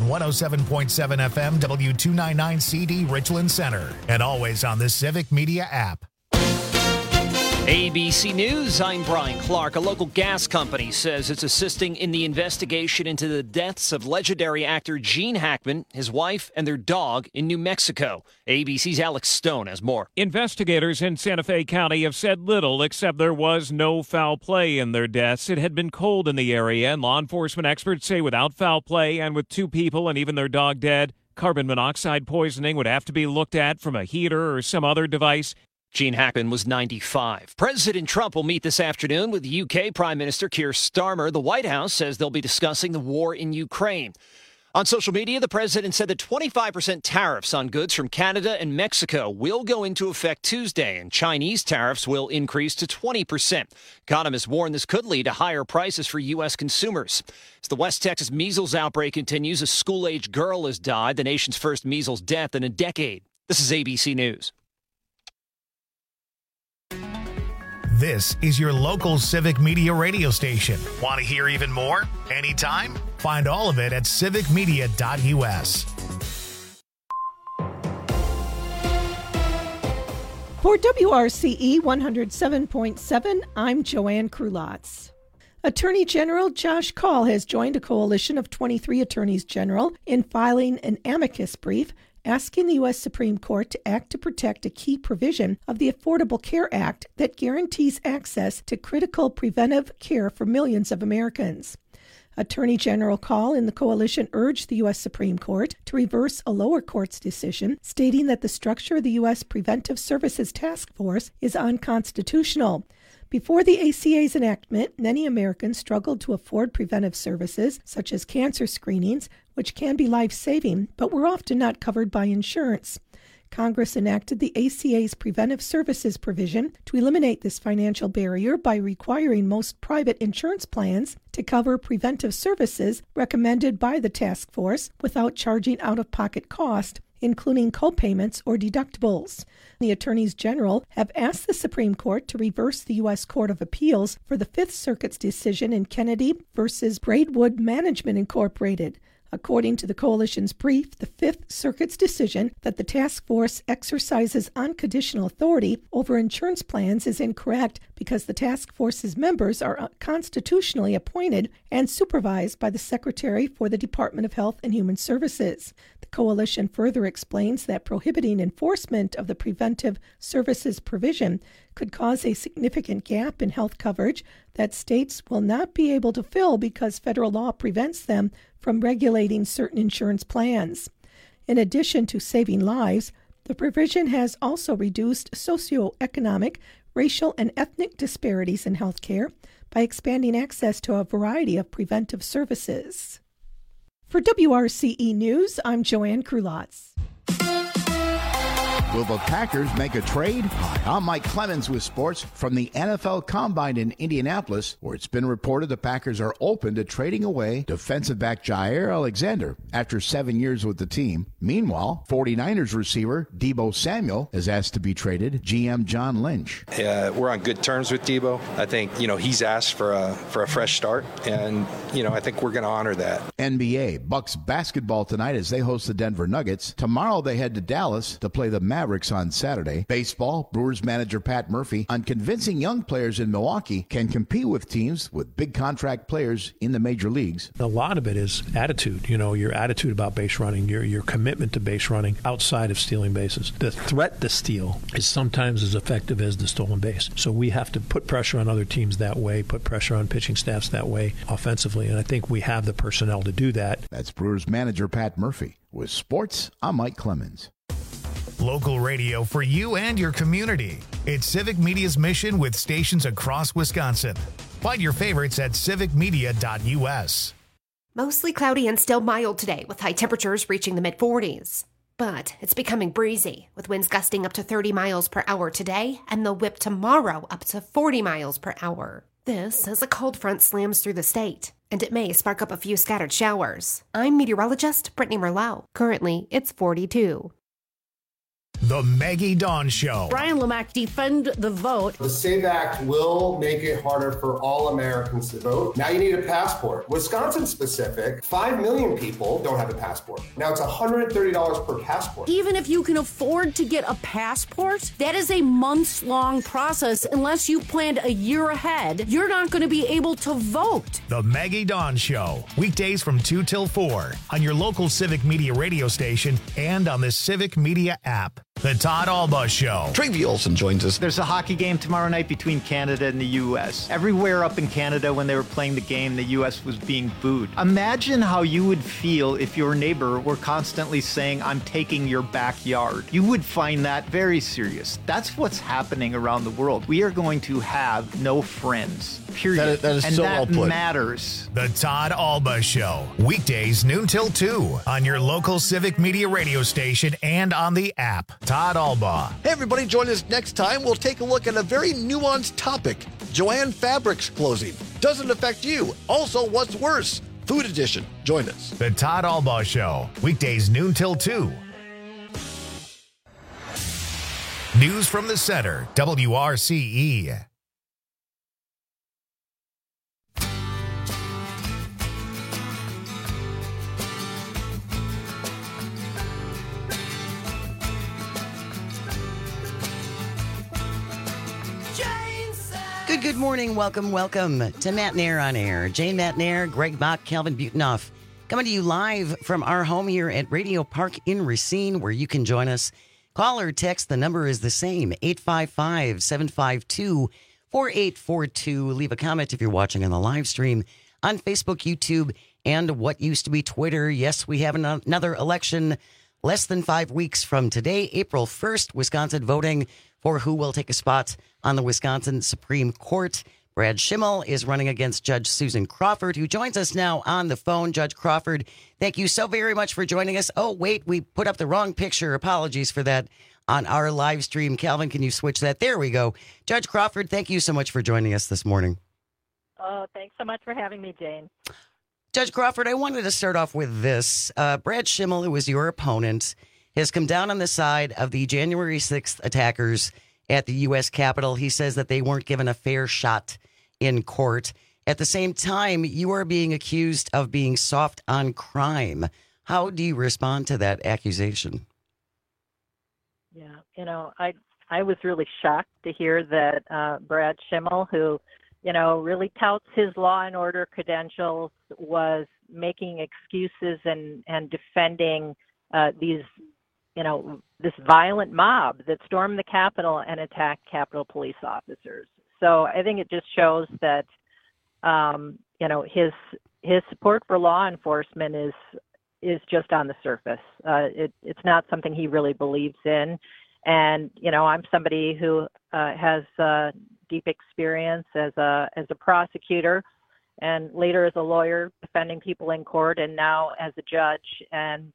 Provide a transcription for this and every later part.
107.7 FM W299CD Richland Center, and always on the Civic Media app. ABC News, I'm Brian Clark. A local gas company says it's assisting in the investigation into the deaths of legendary actor Gene Hackman, his wife, and their dog in New Mexico. ABC's Alex Stone has more. Investigators in Santa Fe County have said little except there was no foul play in their deaths. It had been cold in the area, and law enforcement experts say without foul play and with 2 people and even their dog dead, carbon monoxide poisoning would have to be looked at from a heater or some other device. Gene Hackman was 95. President Trump will meet this afternoon with UK Prime Minister Keir Starmer. The White House says they'll be discussing the war in Ukraine. On social media, the president said that 25% tariffs on goods from Canada and Mexico will go into effect Tuesday, and Chinese tariffs will increase to 20%. Economists warn this could lead to higher prices for U.S. consumers. As the West Texas measles outbreak continues, a school-age girl has died, the nation's first measles death in a decade. This is ABC News. This is your local Civic Media radio station. Want to hear even more? Anytime? Find all of it at civicmedia.us. For WRCE 107.7, I'm Joanne Krulotz. Attorney General Josh Kaul has joined a coalition of 23 attorneys general in filing an amicus brief asking the U.S. Supreme Court to act to protect a key provision of the Affordable Care Act that guarantees access to critical preventive care for millions of Americans. Attorney General Kaul and the coalition urged the U.S. Supreme Court to reverse a lower court's decision, stating that the structure of the U.S. Preventive Services Task Force is unconstitutional. Before the ACA's enactment, many Americans struggled to afford preventive services, such as cancer screenings, which can be life-saving, but were often not covered by insurance. Congress enacted the ACA's preventive services provision to eliminate this financial barrier by requiring most private insurance plans to cover preventive services recommended by the task force without charging out-of-pocket cost, including co-payments or deductibles. The attorneys general have asked the Supreme Court to reverse the U.S. Court of Appeals for the Fifth Circuit's decision in Kennedy versus Braidwood Management Incorporated. According to the coalition's brief, the Fifth Circuit's decision that the task force exercises unconditional authority over insurance plans is incorrect because the task force's members are constitutionally appointed and supervised by the Secretary for the Department of Health and Human Services. The coalition further explains that prohibiting enforcement of the preventive services provision could cause a significant gap in health coverage that states will not be able to fill because federal law prevents them from regulating certain insurance plans. In addition to saving lives, the provision has also reduced socioeconomic, racial, and ethnic disparities in health care by expanding access to a variety of preventive services. For WRCE News, I'm Joanne Krulotz. Will the Packers make a trade? Hi, I'm Mike Clemens with sports from the NFL Combine in Indianapolis, where it's been reported the Packers are open to trading away defensive back Jair Alexander after 7 years with the team. Meanwhile, 49ers receiver Deebo Samuel is asked to be traded. GM John Lynch. We're on good terms with Deebo. I think, he's asked for a fresh start, and, I think we're going to honor that. NBA, Bucks basketball tonight as they host the Denver Nuggets. Tomorrow they head to Dallas to play the Mavericks on Saturday. Baseball, Brewers manager Pat Murphy on convincing young players in Milwaukee can compete with teams with big contract players in the major leagues. A lot of it is attitude, your attitude about base running, your commitment to base running outside of stealing bases. The threat to steal is sometimes as effective as the stolen base. So we have to put pressure on other teams that way, put pressure on pitching staffs that way offensively, and I think we have the personnel to do that. That's Brewers manager Pat Murphy. With sports, I'm Mike Clemens. Local radio for you and your community. It's Civic Media's mission with stations across Wisconsin. Find your favorites at civicmedia.us. Mostly cloudy and still mild today, with high temperatures reaching the mid-40s. But it's becoming breezy, with winds gusting up to 30 miles per hour today, and they'll whip tomorrow up to 40 miles per hour. This as a cold front slams through the state, and it may spark up a few scattered showers. I'm meteorologist Brittany Merlot. Currently, it's 42. The Maggie Dawn Show. Brian Lamack, defend the vote. The SAVE Act will make it harder for all Americans to vote. Now you need a passport. Wisconsin specific, 5 million people don't have a passport. Now it's $130 per passport. Even if you can afford to get a passport, that is a months-long process. Unless you planned a year ahead, you're not going to be able to vote. The Maggie Dawn Show. Weekdays from 2 till 4 on your local Civic Media radio station and on the Civic Media app. The Todd Alba Show. Travie Olson joins us. There's a hockey game tomorrow night between Canada and the U.S. Everywhere up in Canada when they were playing the game, the U.S. was being booed. Imagine how you would feel if your neighbor were constantly saying, "I'm taking your backyard." You would find that very serious. That's what's happening around the world. We are going to have no friends, period. That is and so that well put. matters. The Todd Alba Show. Weekdays noon till 2 on your local Civic Media radio station and on the app. Todd Alba. Hey, everybody, join us next time. We'll take a look at a very nuanced topic. Joann Fabrics closing. Does it affect you? Also, what's worse? Food Edition. Join us. The Todd Alba Show. Weekdays noon till 2. News from the Center. WRCE. Good morning. Welcome to Matt Nair on Air. Jane Matt Nair, Greg Bach, Calvin Butenoff, coming to you live from our home here at Radio Park in Racine, where you can join us. Call or text. The number is the same, 855-752-4842. Leave a comment if you're watching on the live stream on Facebook, YouTube, and what used to be Twitter. Yes, we have another election less than 5 weeks from today, April 1st, Wisconsin voting for who will take a spot on the Wisconsin Supreme Court. Brad Schimmel is running against Judge Susan Crawford, who joins us now on the phone. Judge Crawford, thank you so very much for joining us. Oh, wait, we put up the wrong picture. Apologies for that on our live stream. Calvin, can you switch that? There we go. Judge Crawford, thank you so much for joining us this morning. Oh, thanks so much for having me, Jane. Judge Crawford, I wanted to start off with this. Brad Schimmel, who was your opponent, has come down on the side of the January 6th attackers at the U.S. Capitol. He says that they weren't given a fair shot in court. At the same time, you are being accused of being soft on crime. How do you respond to that accusation? Yeah, I was really shocked to hear that Brad Schimmel, who, really touts his law and order credentials, was making excuses and defending these this violent mob that stormed the Capitol and attacked Capitol police officers. So I think it just shows that, his support for law enforcement is just on the surface. It's not something he really believes in. And, I'm somebody who has deep experience as a prosecutor and later as a lawyer defending people in court and now as a judge. And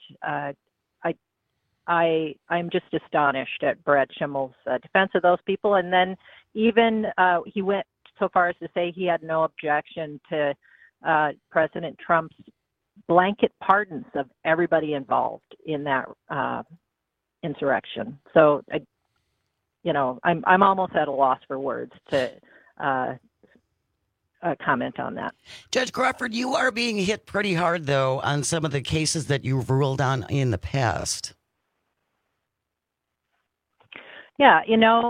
I'm just astonished at Brad Schimmel's defense of those people. And then even he went so far as to say he had no objection to President Trump's blanket pardons of everybody involved in that insurrection. So, I'm almost at a loss for words to comment on that. Judge Crawford, you are being hit pretty hard, though, on some of the cases that you've ruled on in the past. Yeah,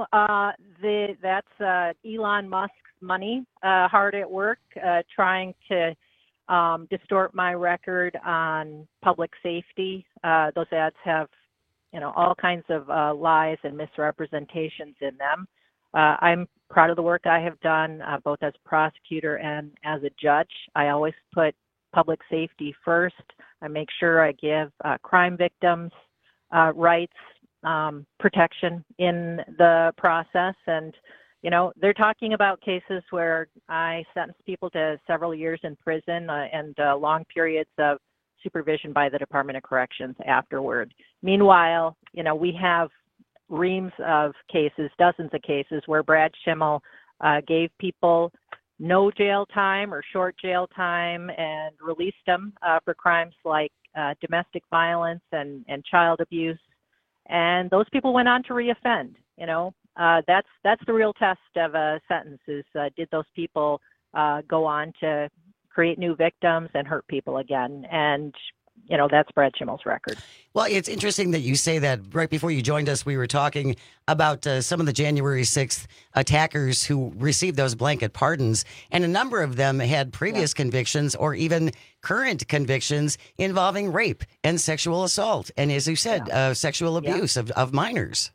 that's Elon Musk's money hard at work trying to distort my record on public safety. Those ads have, all kinds of lies and misrepresentations in them. I'm proud of the work I have done, both as a prosecutor and as a judge. I always put public safety first. I make sure I give crime victims rights, protection in the process. And, they're talking about cases where I sentence people to several years in prison and long periods of supervision by the Department of Corrections afterward. Meanwhile, we have reams of cases, dozens of cases where Brad Schimmel gave people no jail time or short jail time and released them for crimes like domestic violence and child abuse. and those people went on to reoffend. That's the real test of a sentence is did those people go on to create new victims and hurt people again? And that's Brad Schimmel's record. Well, it's interesting that you say that. Right before you joined us, we were talking about some of the January 6th attackers who received those blanket pardons, and a number of them had previous convictions or even current convictions involving rape and sexual assault, and as you said, sexual abuse of minors.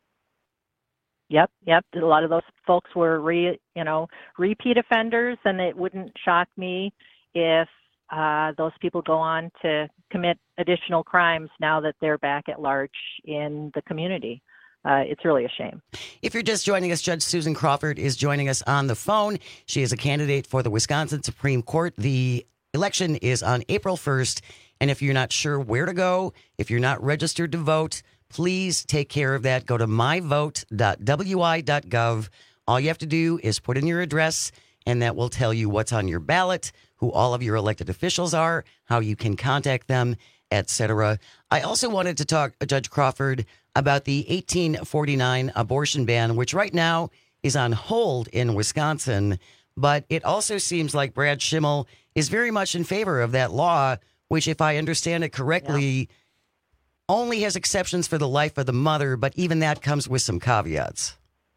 Yep. A lot of those folks were repeat offenders, and it wouldn't shock me if those people go on to commit additional crimes now that they're back at large in the community. It's really a shame. If you're just joining us, Judge Susan Crawford is joining us on the phone. She is a candidate for the Wisconsin Supreme Court. The election is on April 1st, and if you're not sure where to go, if you're not registered to vote, please take care of that. Go to myvote.wi.gov. All you have to do is put in your address, and that will tell you what's on your ballot, who all of your elected officials are, how you can contact them, etc. I also wanted to talk, Judge Crawford, about the 1849 abortion ban, which right now is on hold in Wisconsin. But it also seems like Brad Schimmel is very much in favor of that law, which, if I understand it correctly, only has exceptions for the life of the mother, but even that comes with some caveats.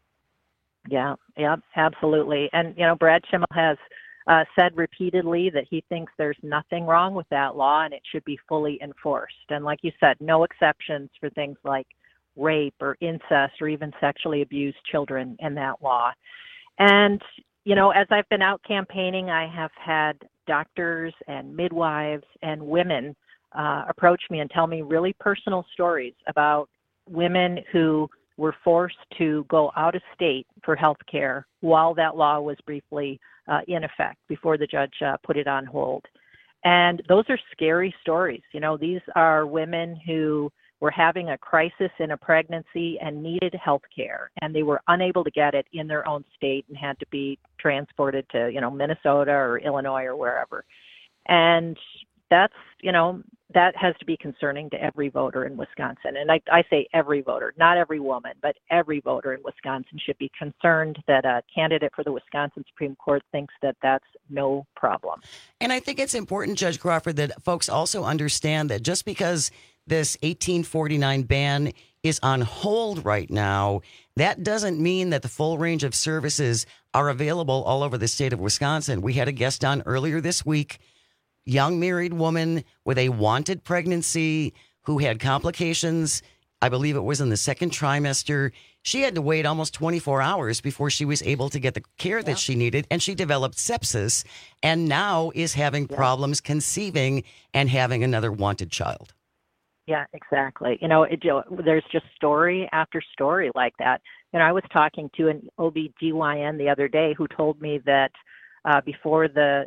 Yeah, absolutely. And, Brad Schimmel has said repeatedly that he thinks there's nothing wrong with that law and it should be fully enforced. And like you said, no exceptions for things like rape or incest or even sexually abused children in that law. And, as I've been out campaigning, I have had doctors and midwives and women approach me and tell me really personal stories about women who were forced to go out of state for health care while that law was briefly in effect before the judge put it on hold. And those are scary stories. These are women who were having a crisis in a pregnancy and needed health care, and they were unable to get it in their own state and had to be transported to, Minnesota or Illinois or wherever. And that's, that has to be concerning to every voter in Wisconsin. And I say every voter, not every woman, but every voter in Wisconsin should be concerned that a candidate for the Wisconsin Supreme Court thinks that that's no problem. And I think it's important, Judge Crawford, that folks also understand that just because this 1849 ban is on hold right now, that doesn't mean that the full range of services are available all over the state of Wisconsin. We had a guest on earlier this week, young married woman with a wanted pregnancy who had complications. I believe it was in the second trimester. She had to wait almost 24 hours before she was able to get the care that she needed, and she developed sepsis and now is having problems conceiving and having another wanted child. Yeah, exactly. There's just story after story like that. I was talking to an OB-GYN the other day who told me that before the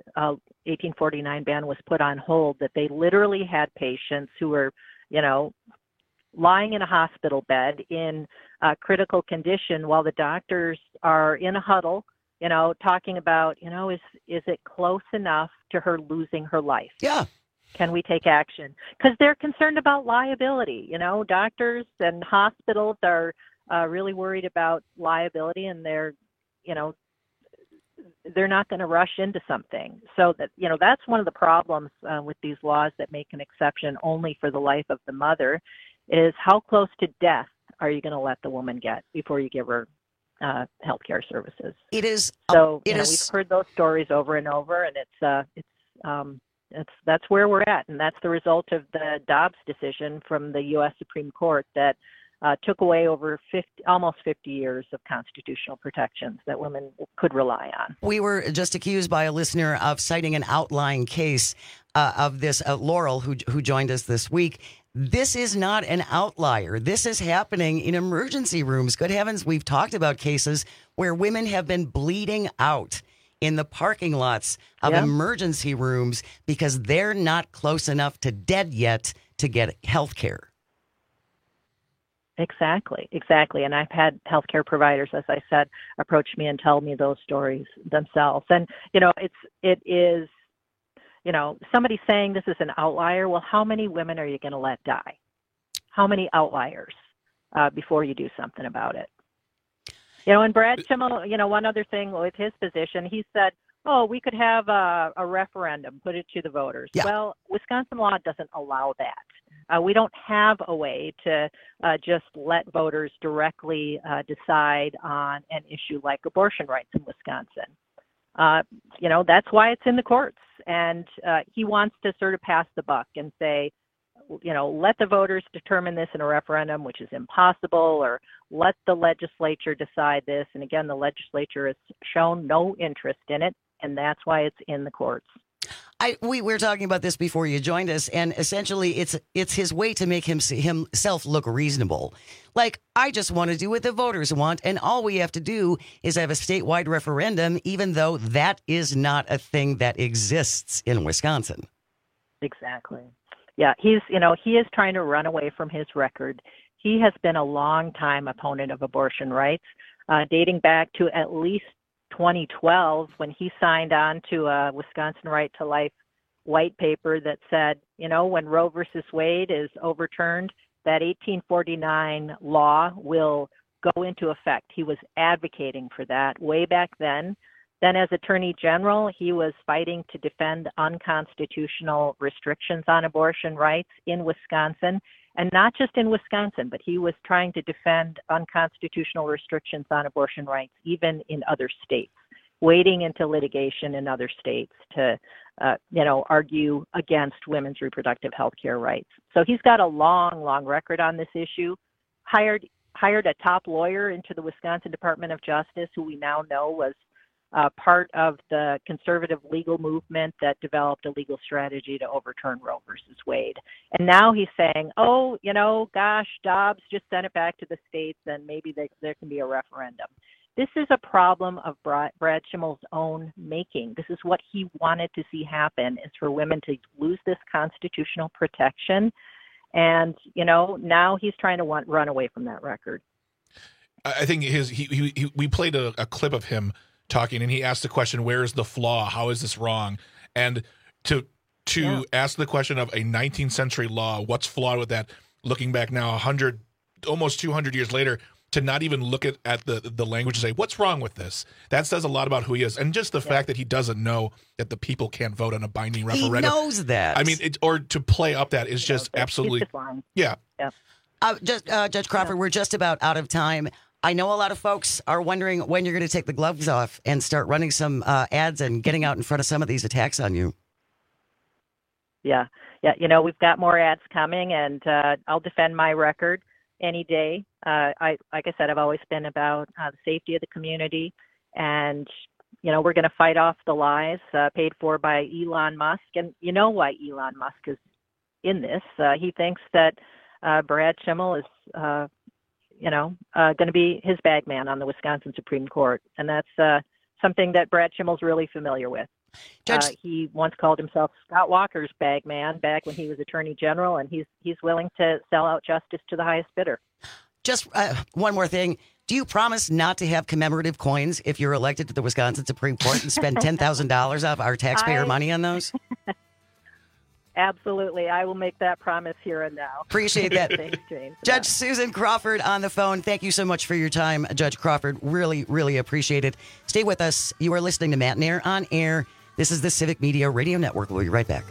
1849 ban was put on hold, that they literally had patients who were, lying in a hospital bed in critical condition while the doctors are in a huddle, talking about, is it close enough to her losing her life? Yeah. Can we take action? Because they're concerned about liability. Doctors and hospitals are really worried about liability, and they're not going to rush into something. So that, that's one of the problems with these laws that make an exception only for the life of the mother is how close to death are you going to let the woman get before you give her health care services? It is. So we've heard those stories over and over, and that's where we're at. And that's the result of the Dobbs decision from the U.S. Supreme Court that took away over almost 50 years of constitutional protections that women could rely on. We were just accused by a listener of citing an outlying case of this, Laurel, who joined us this week. This is not an outlier. This is happening in emergency rooms. Good heavens, we've talked about cases where women have been bleeding out in the parking lots of emergency rooms because they're not close enough to dead yet to get health care. Exactly. And I've had healthcare providers, as I said, approach me and tell me those stories themselves. And, it is, somebody saying this is an outlier. Well, how many women are you going to let die? How many outliers? before you do something about it. And Brad Schimmel, one other thing with his position, he said, we could have a referendum, put it to the voters. Yeah. Well, Wisconsin law doesn't allow that. We don't have a way to just let voters directly decide on an issue like abortion rights in Wisconsin. That's why it's in the courts. And he wants to sort of pass the buck and say, let the voters determine this in a referendum, which is impossible, or let the legislature decide this. And again, the legislature has shown no interest in it, and that's why it's in the courts. We were talking about this before you joined us, and essentially it's his way to make himself look reasonable. Like, I just want to do what the voters want, and all we have to do is have a statewide referendum, even though that is not a thing that exists in Wisconsin. Exactly. Yeah, he is trying to run away from his record. He has been a long-time opponent of abortion rights, dating back to at least 2012 when he signed on to a Wisconsin Right to Life white paper that said, when Roe versus Wade is overturned, that 1849 law will go into effect. He was advocating for that way back then. Then as Attorney General, he was fighting to defend unconstitutional restrictions on abortion rights in Wisconsin, and not just in Wisconsin, but he was trying to defend unconstitutional restrictions on abortion rights even in other states, wading into litigation in other states to, argue against women's reproductive health care rights. So he's got a long, long record on this issue, hired a top lawyer into the Wisconsin Department of Justice, who we now know was part of the conservative legal movement that developed a legal strategy to overturn Roe versus Wade. And now he's saying, Dobbs just sent it back to the states and maybe there can be a referendum. This is a problem of Brad Schimmel's own making. This is what he wanted to see happen, is for women to lose this constitutional protection. And, now he's trying to run away from that record. I think we played a clip of him talking, and he asked the question, where is the flaw? How is this wrong? And to ask the question of a 19th century law, what's flawed with that, looking back now almost 200 years later, to not even look at the language and say, what's wrong with this? That says a lot about who he is. And just the fact that he doesn't know that the people can't vote on a binding referendum. He knows that. I mean, or to play up that is just absolutely. Yeah. Judge Crawford, we're just about out of time. I know a lot of folks are wondering when you're going to take the gloves off and start running some ads and getting out in front of some of these attacks on you. Yeah. We've got more ads coming, and I'll defend my record any day. Like I said, I've always been about the safety of the community, and we're going to fight off the lies paid for by Elon Musk. And you know why Elon Musk is in this. He thinks that Brad Schimmel is going to be his bag man on the Wisconsin Supreme Court. And that's something that Brad Schimmel's really familiar with. He once called himself Scott Walker's bag man back when he was Attorney General, and he's willing to sell out justice to the highest bidder. Just one more thing. Do you promise not to have commemorative coins if you're elected to the Wisconsin Supreme Court and spend $10,000 of our taxpayer money on those? Absolutely. I will make that promise here and now. Appreciate that. Thanks, James. Judge Susan Crawford on the phone. Thank you so much for your time, Judge Crawford. Really, really appreciate it. Stay with us. You are listening to Matt and Air on Air. This is the Civic Media Radio Network. We'll be right back.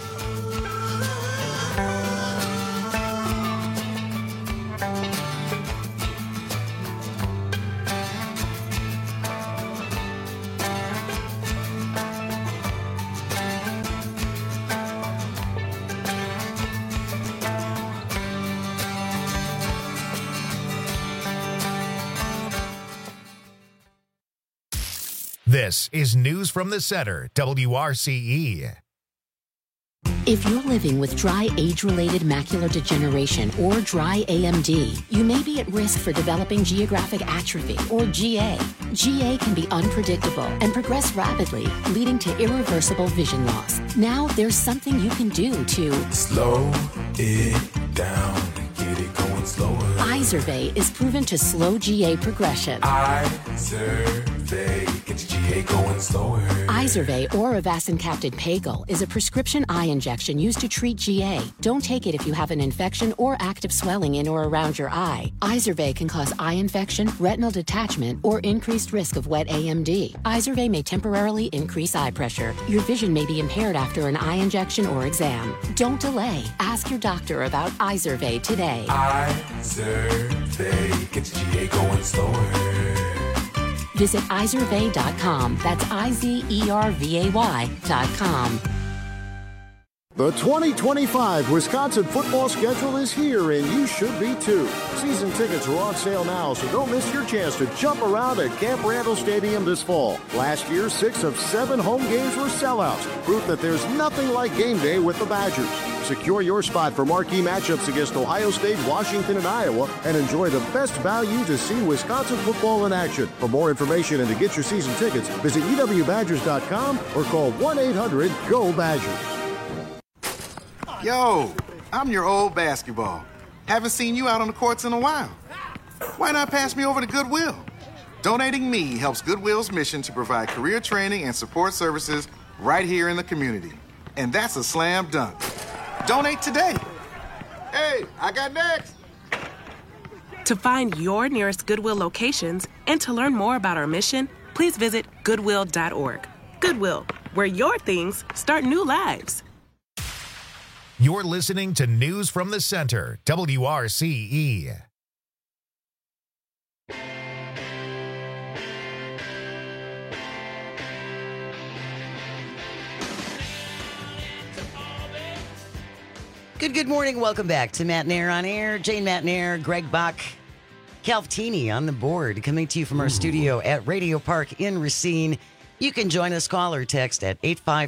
This is News from the Center, WRCE. If you're living with dry age-related macular degeneration or dry AMD, you may be at risk for developing geographic atrophy or GA. GA can be unpredictable and progress rapidly, leading to irreversible vision loss. Now there's something you can do to slow it down and get it going slower. Izervay is proven to slow GA progression. Izervay. Izervay gets GA going slower. Izervay or Avastin Captain Pagel is a prescription eye injection used to treat GA. Don't take it if you have an infection or active swelling in or around your eye. Izervay can cause eye infection, retinal detachment, or increased risk of wet AMD. Izervay may temporarily increase eye pressure. Your vision may be impaired after an eye injection or exam. Don't delay. Ask your doctor about Izervay today. Izervay gets GA going slower. Visit Izervay.com. That's IZERVAY.com. The 2025 Wisconsin football schedule is here, and you should be too. Season tickets are on sale now, so don't miss your chance to jump around at Camp Randall Stadium this fall. Last year, 6 of 7 home games were sellouts, proof that there's nothing like game day with the Badgers. Secure your spot for marquee matchups against Ohio State, Washington, and Iowa, and enjoy the best value to see Wisconsin football in action. For more information and to get your season tickets, visit UWBadgers.com or call 1-800-GO-BADGERS. Yo, I'm your old basketball. Haven't seen you out on the courts in a while. Why not pass me over to Goodwill? Donating me helps Goodwill's mission to provide career training and support services right here in the community. And that's a slam dunk. Donate today. Hey, I got next. To find your nearest Goodwill locations and to learn more about our mission, please visit Goodwill.org. Goodwill, where your things start new lives. You're listening to News from the Center, WRCE. Good morning. Welcome back to Matt Nair on Air. Jane Matt Nair, Greg Bach, Calftini on the board, coming to you from our studio at Radio Park in Racine. You can join us, call or text at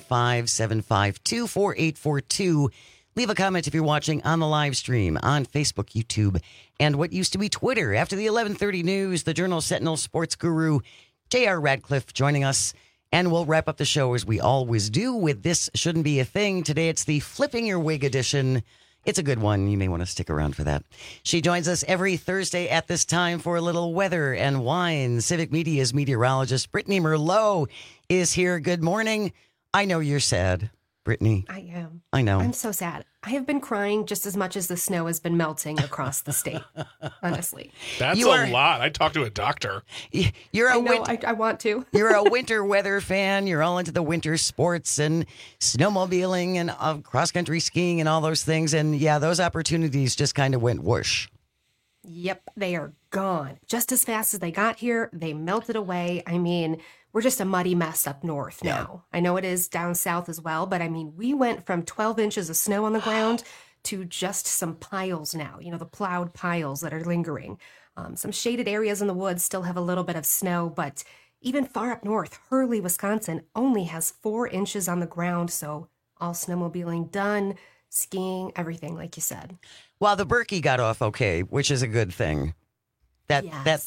855-752-4842. Leave a comment if you're watching on the live stream on Facebook, YouTube, and what used to be Twitter. After the 11:30 news, the Journal Sentinel sports guru J.R. Radcliffe joining us, and we'll wrap up the show as we always do with This Shouldn't Be a Thing. Today it's the Flipping Your Wig edition. It's a good one. You may want to stick around for that. She joins us every Thursday at this time for a little weather and wine. Civic Media's meteorologist Brittany Merlot is here. Good morning. I know you're sad, Brittany. I am. I know. I'm so sad. I have been crying just as much as the snow has been melting across the state, honestly. That's a lot. I talked to a doctor. You're I want to. You're a winter weather fan. You're all into the winter sports and snowmobiling and cross-country skiing and all those things. And yeah, those opportunities just kind of went whoosh. Yep, they are gone. Just as fast as they got here, they melted away. I mean, we're just a muddy mess up north now. I know it is down south as well, but I mean, we went from 12 inches of snow on the ground to just some piles now, you know, the plowed piles that are lingering. Some shaded areas in the woods still have a little bit of snow, but even far up north, Hurley, Wisconsin only has 4 inches on the ground. So all snowmobiling done, skiing, everything, like you said. Well, the Berkey got off okay, which is a good thing. The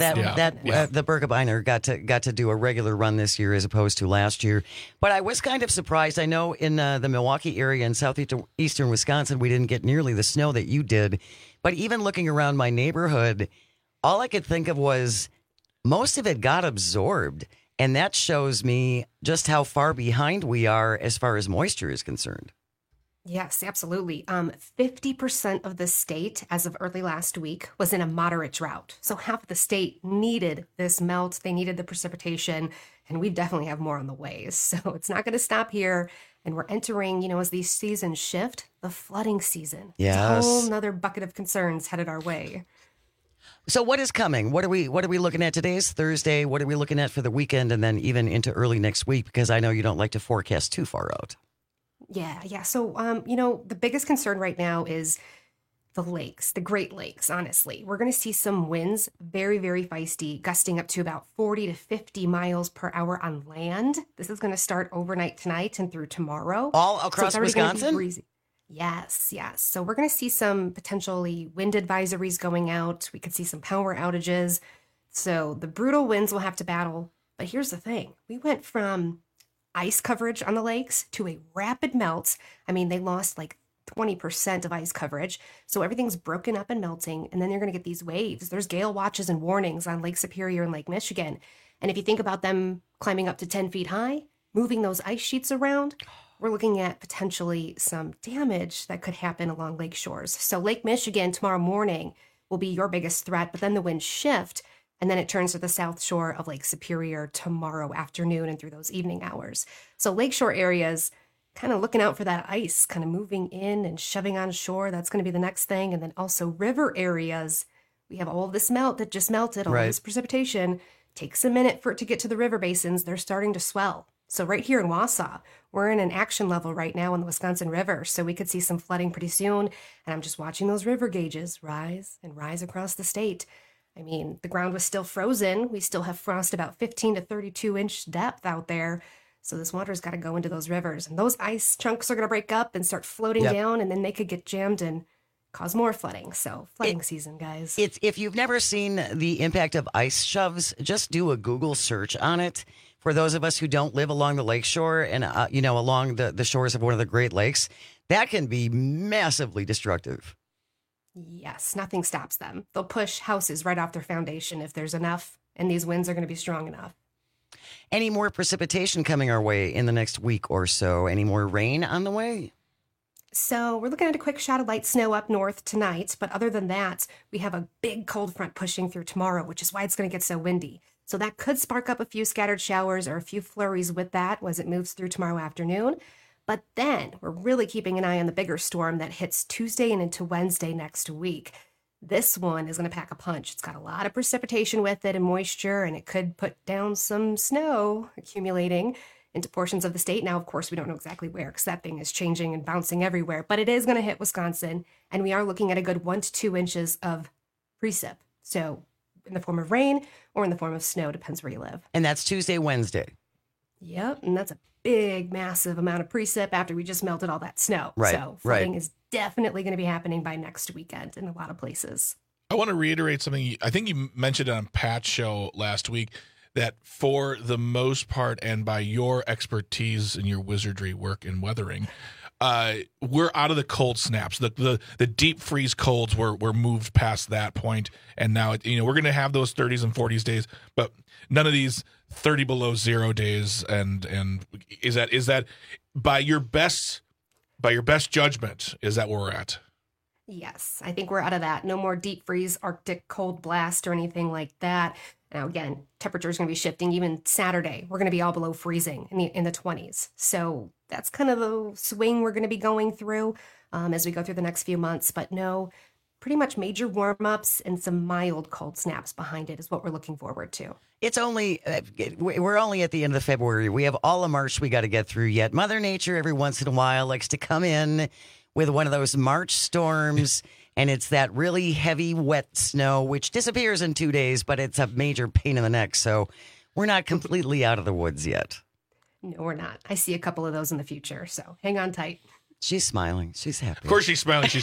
Birkebeiner got to do a regular run this year as opposed to last year. But I was kind of surprised. I know in the Milwaukee area in southeastern Wisconsin, we didn't get nearly the snow that you did. But even looking around my neighborhood, all I could think of was most of it got absorbed. And that shows me just how far behind we are as far as moisture is concerned. Yes, absolutely. 50% of the state, as of early last week, was in a moderate drought. So half of the state needed this melt. They needed the precipitation, and we definitely have more on the way. So it's not going to stop here. And we're entering, you know, as these seasons shift, the flooding season. Yes. It's a whole nother bucket of concerns headed our way. So what is coming? What are we looking at? Today is Thursday. What are we looking at for the weekend and then even into early next week? Because I know you don't like to forecast too far out. Yeah. So, you know, the biggest concern right now is the lakes, the Great Lakes, honestly. We're going to see some winds, very, very feisty, gusting up to about 40 to 50 miles per hour on land. This is going to start overnight tonight and through tomorrow. All across Wisconsin? Yes. So we're going to see some potentially wind advisories going out. We could see some power outages. So the brutal winds will have to battle. But here's the thing. We went from ice coverage on the lakes to a rapid melt. I mean, they lost like 20% of ice coverage. So everything's broken up and melting, and then you're going to get these waves. There's gale watches and warnings on Lake Superior and Lake Michigan. And if you think about them climbing up to 10 feet high, moving those ice sheets around, we're looking at potentially some damage that could happen along lake shores. So Lake Michigan tomorrow morning will be your biggest threat, but then the winds shift, and then it turns to the south shore of Lake Superior tomorrow afternoon and through those evening hours. So lakeshore areas, kind of looking out for that ice, kind of moving in and shoving on shore. That's going to be the next thing. And then also river areas. We have all this melt that just melted, all this precipitation. Takes a minute for it to get to the river basins. They're starting to swell. So right here in Wausau, we're in an action level right now in the Wisconsin River. So we could see some flooding pretty soon. And I'm just watching those river gauges rise and rise across the state. I mean, the ground was still frozen. We still have frost about 15 to 32 inch depth out there. So this water's got to go into those rivers. And those ice chunks are going to break up and start floating down. And then they could get jammed and cause more flooding. So flooding season, guys. It's if you've never seen the impact of ice shoves, just do a Google search on it. For those of us who don't live along the lakeshore and, along the shores of one of the Great Lakes, that can be massively destructive. Yes, nothing stops them. They'll push houses right off their foundation if there's enough, and these winds are going to be strong enough. Any more precipitation coming our way in the next week or so? Any more rain on the way? So we're looking at a quick shot of light snow up north tonight, but other than that, we have a big cold front pushing through tomorrow, which is why it's going to get so windy. So that could spark up a few scattered showers or a few flurries with that as it moves through tomorrow afternoon. But then we're really keeping an eye on the bigger storm that hits Tuesday and into Wednesday next week. This one is going to pack a punch. It's got a lot of precipitation with it and moisture, and it could put down some snow accumulating into portions of the state. Now, of course, we don't know exactly where because that thing is changing and bouncing everywhere, but it is going to hit Wisconsin, and we are looking at a good 1 to 2 inches of precip. So in the form of rain or in the form of snow, depends where you live. And that's Tuesday, Wednesday. Yep, and that's a big, massive amount of precip after we just melted all that snow. Right, so flooding is definitely going to be happening by next weekend in a lot of places. I want to reiterate something. I think you mentioned on Pat's show last week that for the most part, and by your expertise and your wizardry work in weathering, we're out of the cold snaps. The deep freeze colds were moved past that point, and now we're going to have those 30s and 40s days, but none of these 30 below zero days. And is that by your best judgment? Is that where we're at? Yes, I think we're out of that. No more deep freeze, Arctic cold blast, or anything like that. Now, again, temperature's going to be shifting. Even Saturday, we're going to be all below freezing in the 20s. So that's kind of the swing we're going to be going through as we go through the next few months. But no, pretty much major warm-ups and some mild cold snaps behind it is what we're looking forward to. It's only, we're only at the end of February. We have all of March we got to get through yet. Mother Nature every once in a while likes to come in with one of those March storms. And it's that really heavy, wet snow, which disappears in 2 days, but it's a major pain in the neck. So we're not completely out of the woods yet. No, we're not. I see a couple of those in the future. So hang on tight. She's smiling. She's happy. Of course she's smiling. She's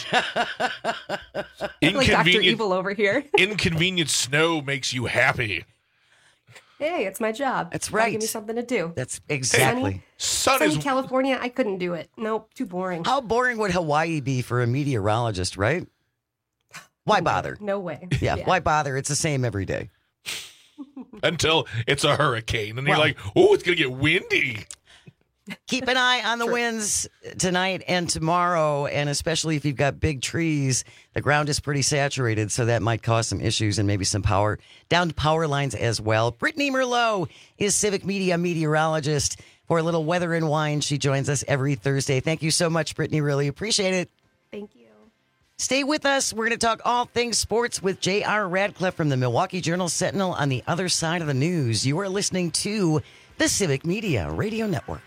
like Dr. Evil over here. Inconvenient snow makes you happy. Hey, it's my job. That's right. Give me something to do. That's exactly. Sunny California, I couldn't do it. Nope, too boring. How boring would Hawaii be for a meteorologist, right? Why bother? No way. Yeah, why bother? It's the same every day. Until it's a hurricane. And you're like, oh, it's going to get windy. Keep an eye on the winds tonight and tomorrow, and especially if you've got big trees. The ground is pretty saturated, so that might cause some issues and maybe some downed power lines as well. Brittany Merlot is Civic Media meteorologist for a little weather and wine. She joins us every Thursday. Thank you so much, Brittany. Really appreciate it. Thank you. Stay with us. We're going to talk all things sports with J.R. Radcliffe from the Milwaukee Journal-Sentinel on the other side of the news. You are listening to the Civic Media Radio Network.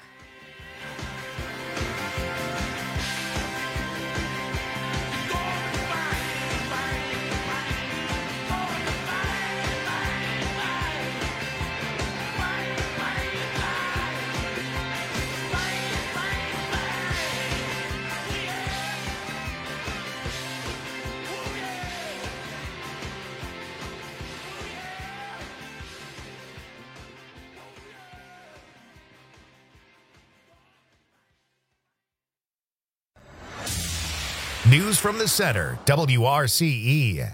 News from the Center, WRCE.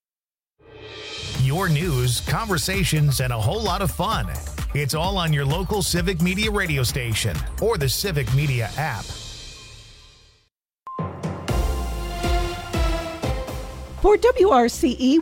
Your news, conversations, and a whole lot of fun. It's all on your local Civic Media radio station or the Civic Media app. For WRCE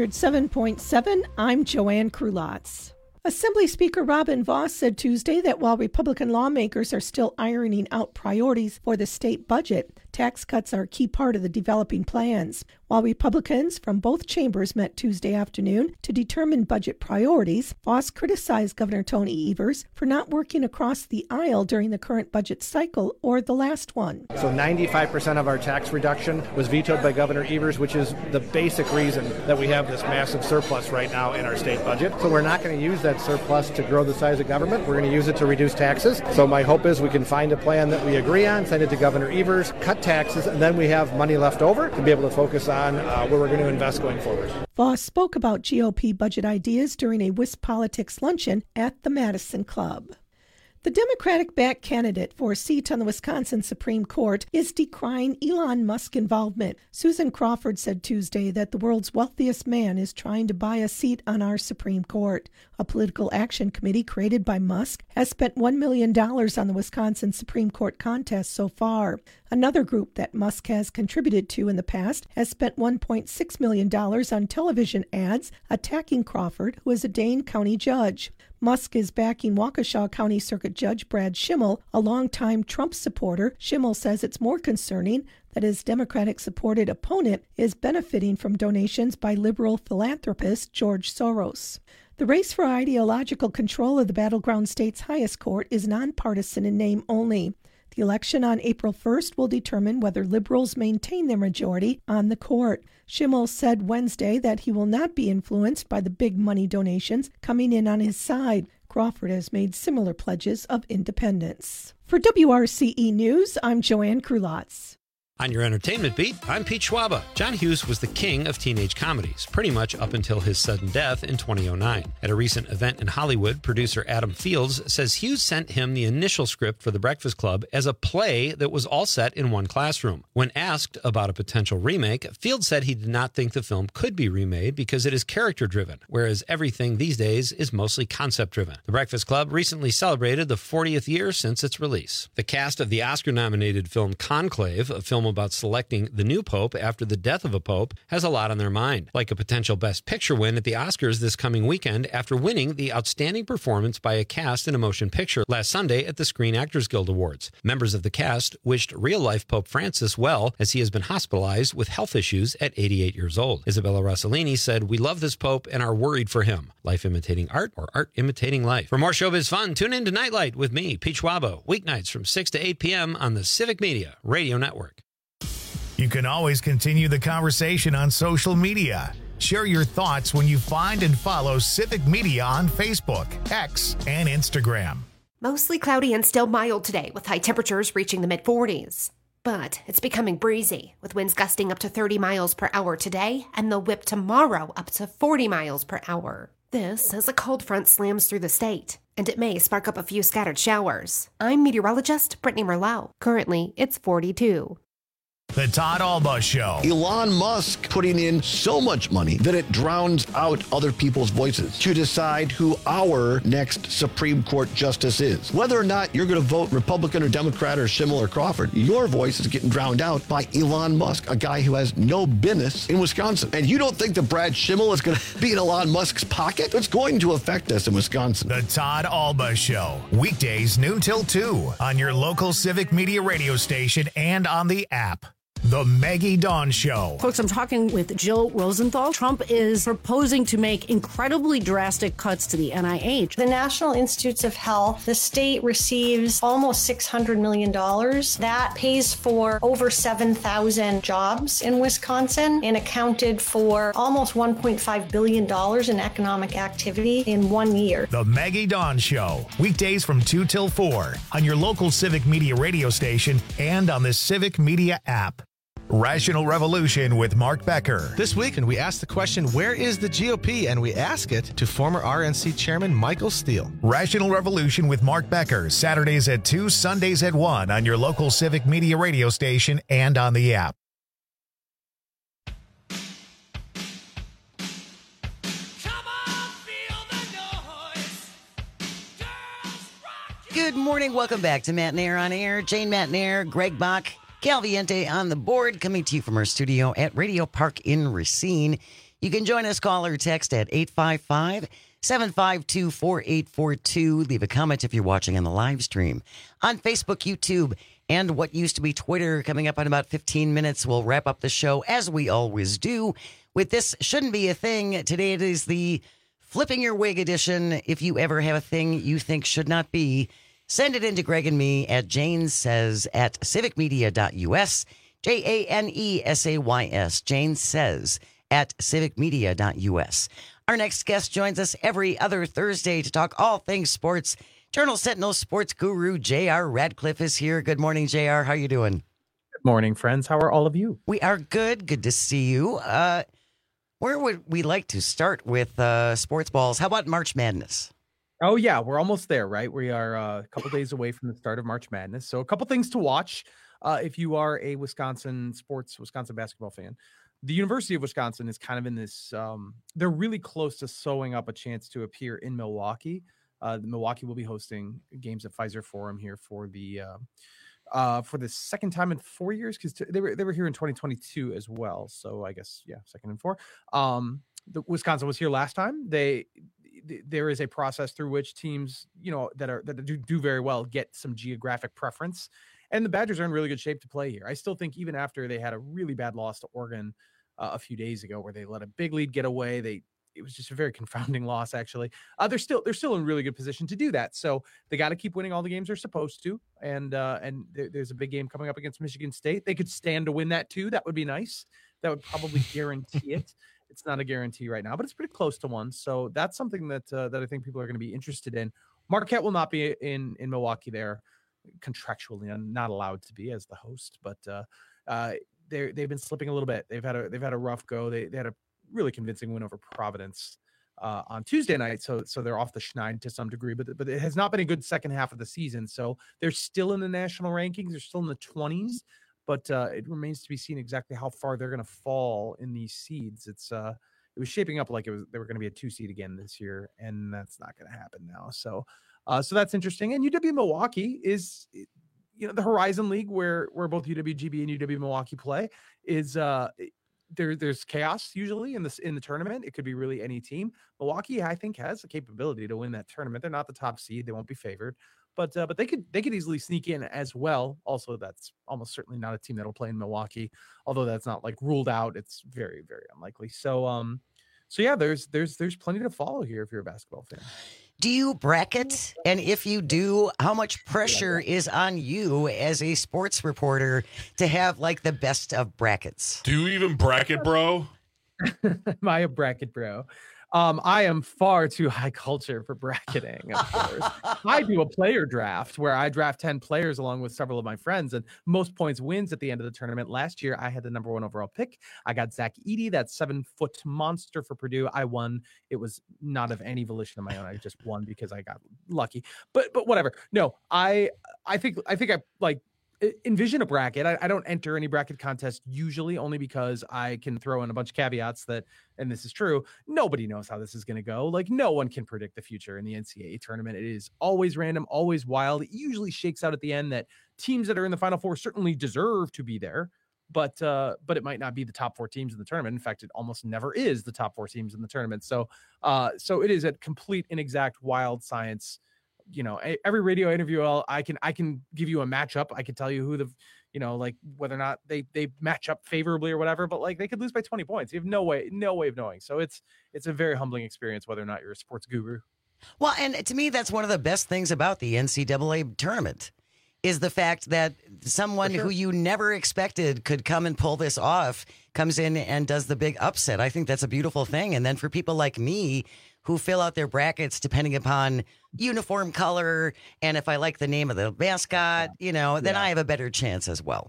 107.7, I'm Joanne Krulotz. Assembly Speaker Robin Vos said Tuesday that while Republican lawmakers are still ironing out priorities for the state budget, tax cuts are a key part of the developing plans. While Republicans from both chambers met Tuesday afternoon to determine budget priorities, Vos criticized Governor Tony Evers for not working across the aisle during the current budget cycle or the last one. So 95% of our tax reduction was vetoed by Governor Evers, which is the basic reason that we have this massive surplus right now in our state budget. So we're not going to use that surplus to grow the size of government. We're going to use it to reduce taxes. So my hope is we can find a plan that we agree on, send it to Governor Evers, cut taxes, and then we have money left over to be able to focus on where we're going to invest going forward. Vos spoke about GOP budget ideas during a Wisp Politics luncheon at the Madison Club. The Democratic-backed candidate for a seat on the Wisconsin Supreme Court is decrying Elon Musk involvement. Susan Crawford said Tuesday that the world's wealthiest man is trying to buy a seat on our Supreme Court. A political action committee created by Musk has spent $1 million on the Wisconsin Supreme Court contest so far. Another group that Musk has contributed to in the past has spent $1.6 million on television ads attacking Crawford, who is a Dane County judge. Musk is backing Waukesha County Circuit Judge Brad Schimmel, a longtime Trump supporter. Schimmel says it's more concerning that his Democratic-supported opponent is benefiting from donations by liberal philanthropist George Soros. The race for ideological control of the battleground state's highest court is nonpartisan in name only. The election on April 1st will determine whether liberals maintain their majority on the court. Schimmel said Wednesday that he will not be influenced by the big money donations coming in on his side. Crawford has made similar pledges of independence. For WRCE News, I'm Joanne Krulotz. On your entertainment beat, I'm Pete Schwaba. John Hughes was the king of teenage comedies, pretty much up until his sudden death in 2009. At a recent event in Hollywood, producer Adam Fields says Hughes sent him the initial script for The Breakfast Club as a play that was all set in one classroom. When asked about a potential remake, Fields said he did not think the film could be remade because it is character-driven, whereas everything these days is mostly concept-driven. The Breakfast Club recently celebrated the 40th year since its release. The cast of the Oscar-nominated film Conclave, a film about selecting the new pope after the death of a pope, has a lot on their mind, like a potential Best Picture win at the Oscars this coming weekend after winning the Outstanding Performance by a Cast in a Motion Picture last Sunday at the Screen Actors Guild Awards. Members of the cast wished real-life Pope Francis well, as he has been hospitalized with health issues at 88 years old. Isabella Rossellini said, "We love this pope and are worried for him. Life imitating art or art imitating life." For more showbiz fun, tune in to Nightlight with me, Pete Schwabo, weeknights from 6 to 8 p.m. on the Civic Media Radio Network. You can always continue the conversation on social media. Share your thoughts when you find and follow Civic Media on Facebook, X, and Instagram. Mostly cloudy and still mild today, with high temperatures reaching the mid-40s. But it's becoming breezy, with winds gusting up to 30 miles per hour today, and they'll whip tomorrow up to 40 miles per hour. This as a cold front slams through the state, and it may spark up a few scattered showers. I'm meteorologist Brittany Merlot. Currently, it's 42. The Todd Alba Show. Elon Musk putting in so much money that it drowns out other people's voices to decide who our next Supreme Court justice is. Whether or not you're going to vote Republican or Democrat or Schimmel or Crawford, your voice is getting drowned out by Elon Musk, a guy who has no business in Wisconsin. And you don't think that Brad Schimmel is going to be in Elon Musk's pocket? It's going to affect us in Wisconsin. The Todd Alba Show. Weekdays noon till 2 on your local Civic Media radio station and on the app. The Maggie Dawn Show. Folks, I'm talking with Jill Rosenthal. Trump is proposing to make incredibly drastic cuts to the NIH. The National Institutes of Health, the state receives almost $600 million. That pays for over 7,000 jobs in Wisconsin and accounted for almost $1.5 billion in economic activity in 1 year. The Maggie Dawn Show. Weekdays from 2 till 4 on your local Civic Media radio station and on the Civic Media app. Rational Revolution with Mark Becker. This weekend, we ask the question, where is the GOP? And we ask it to former RNC Chairman Michael Steele. Rational Revolution with Mark Becker, Saturdays at 2, Sundays at 1 on your local Civic Media radio station and on the app. Good morning. Welcome back to Matt Nair on Air. Jane Matt Nair, Greg Bach, Calviente on the board, coming to you from our studio at Radio Park in Racine. You can join us, call or text at 855-752-4842. Leave a comment if you're watching on the live stream. On Facebook, YouTube, and what used to be Twitter. Coming up in about 15 minutes, we'll wrap up the show, as we always do, with This Shouldn't Be a Thing. Today it is the Flipping Your Wig edition. If you ever have a thing you think should not be, send it in to Greg and me at janesays@civicmedia.us, JANESAYS, Jane Says at civicmedia.us. Our next guest joins us every other Thursday to talk all things sports. Journal Sentinel sports guru J.R. Radcliffe is here. Good morning, J.R. How are you doing? Good morning, friends. How are all of you? We are good. Good to see you. Where would we like to start with sports balls? How about March Madness? Oh, yeah. We're almost there, right? We are a couple days away from the start of March Madness. So a couple things to watch if you are a Wisconsin basketball fan. The University of Wisconsin is kind of in this, they're really close to sewing up a chance to appear in Milwaukee. Milwaukee will be hosting games at Pfizer Forum here for the second time in 4 years, because they were here in 2022 as well. So I guess, yeah, second and four. The Wisconsin was here last time. There is a process through which teams, that do very well get some geographic preference, and the Badgers are in really good shape to play here. I still think even after they had a really bad loss to Oregon a few days ago, where they let a big lead get away, it was just a very confounding loss, actually. They're still in really good position to do that. So they got to keep winning all the games they're supposed to. And there's a big game coming up against Michigan State. They could stand to win that too. That would be nice. That would probably guarantee it. It's not a guarantee right now, but it's pretty close to one. So that's something that I think people are going to be interested in. Marquette will not be in Milwaukee. They're contractually not allowed to be as the host, but they've been slipping a little bit. They've had a rough go. They had a really convincing win over Providence on Tuesday night, so they're off the schneid to some degree, but it has not been a good second half of the season. So they're still in the national rankings. They're still in the 20s, but it remains to be seen exactly how far they're going to fall in these seeds. It was shaping up like they were going to be a 2 seed again this year, and that's not going to happen now. So that's interesting. And UW Milwaukee is, the Horizon League where both UWGB and UW Milwaukee play is there's chaos usually in the tournament. It could be really any team. Milwaukee, I think, has the capability to win that tournament. They're not the top seed. They won't be favored, but they could easily sneak in as well. Also, that's almost certainly not a team that'll play in Milwaukee, although that's not like ruled out. It's very, very unlikely. So yeah, there's plenty to follow here if you're a basketball fan. Do you bracket? And if you do, how much pressure is on you as a sports reporter to have like the best of brackets? Do you even bracket, bro? Am I a bracket bro? I am far too high culture for bracketing, of course. I do a player draft where I draft 10 players along with several of my friends, and most points wins at the end of the tournament. Last year, I had the number 1 overall pick. I got Zach Edey, that 7-foot monster for Purdue. I won. It was not of any volition of my own. I just won because I got lucky. But whatever. No, I think I like envision a bracket. I don't enter any bracket contest usually, only because I can throw in a bunch of caveats that, and this is true, nobody knows how this is going to go. Like, no one can predict the future in the NCAA tournament. It is always random, always wild. It usually shakes out at the end that teams that are in the Final Four certainly deserve to be there, but it might not be the top 4 teams in the tournament. In fact, it almost never is the top 4 teams in the tournament. So it is a complete inexact wild science. Every radio interview, I can give you a matchup. I can tell you who like whether or not they match up favorably or whatever, but like they could lose by 20 points. You have no way of knowing. So it's a very humbling experience, whether or not you're a sports guru. Well, and to me, that's one of the best things about the NCAA tournament is the fact that someone who you never expected could come and pull this off comes in and does the big upset. I think that's a beautiful thing. And then for people like me who fill out their brackets depending upon uniform color and if I like the name of the mascot, then I have a better chance as well.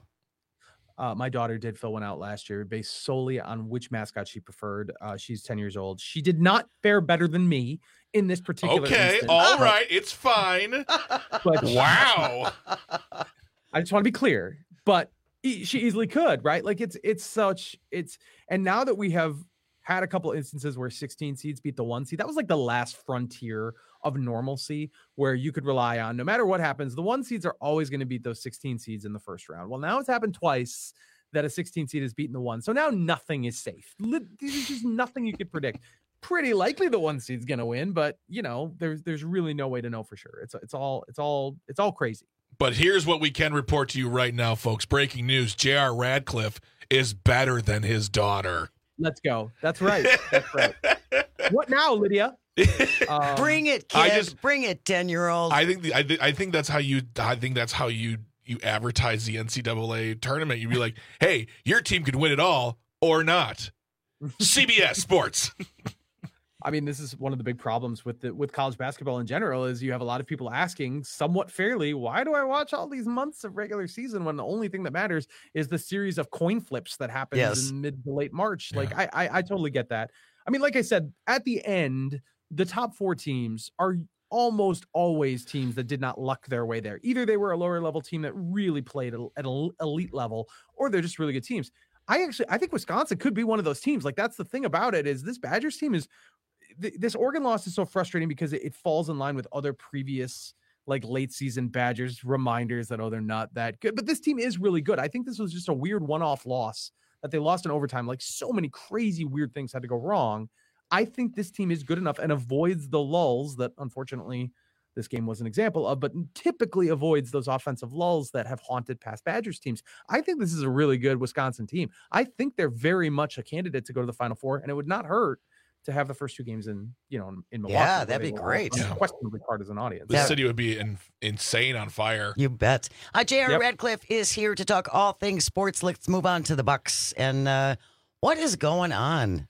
My daughter did fill one out last year based solely on which mascot she preferred. She's 10 years old. She did not fare better than me in this particular instance. All right, it's fine. But wow. I just want to be clear, but she easily could, right? Like and now that we have had a couple instances where 16 seeds beat the 1 seed. That was like the last frontier of normalcy where you could rely on, no matter what happens, the 1 seeds are always going to beat those 16 seeds in the first round. Well, now it's happened twice that a 16 seed has beaten the 1. So now nothing is safe. There's just nothing you could predict. Pretty likely the 1 seed's going to win, but there's really no way to know for sure. It's all crazy. But here's what we can report to you right now, folks. Breaking news: J.R. Radcliffe is better than his daughter. Let's go. That's right. That's right. What now, Lydia? Bring it, kid. Bring it, 10-year-old. I think that's how you advertise the NCAA tournament. You'd be like, hey, your team can win it all or not. CBS Sports. I mean, this is one of the big problems with college basketball in general is you have a lot of people asking somewhat fairly, why do I watch all these months of regular season when the only thing that matters is the series of coin flips that happens in mid to late March? Yeah. Like, I totally get that. I mean, like I said, at the end, the top 4 teams are almost always teams that did not luck their way there. Either they were a lower level team that really played at an elite level, or they're just really good teams. I think Wisconsin could be one of those teams. Like, that's the thing about it is this Badgers team is this Oregon loss is so frustrating because it falls in line with other previous like late season Badgers reminders that, they're not that good, but this team is really good. I think this was just a weird one-off loss that they lost in overtime. Like, so many crazy weird things had to go wrong. I think this team is good enough and avoids the lulls that unfortunately this game was an example of, but typically avoids those offensive lulls that have haunted past Badgers teams. I think this is a really good Wisconsin team. I think they're very much a candidate to go to the Final Four, and it would not hurt to have the first 2 games in Milwaukee. Yeah, that'd be great. Questionably partisan audience. The city would be insane on fire. You bet. J.R. Radcliffe is here to talk all things sports. Let's move on to the Bucks. And what is going on?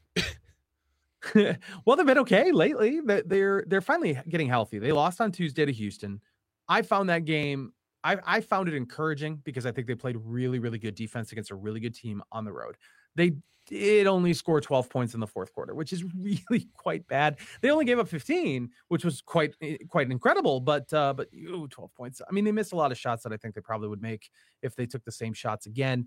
Well, they've been okay lately. They're finally getting healthy. They lost on Tuesday to Houston. I found that game, I found it encouraging because I think they played really, really good defense against a really good team on the road. They did only score 12 points in the fourth quarter, which is really quite bad. They only gave up 15, which was quite incredible, but 12 points. I mean, they missed a lot of shots that I think they probably would make if they took the same shots again.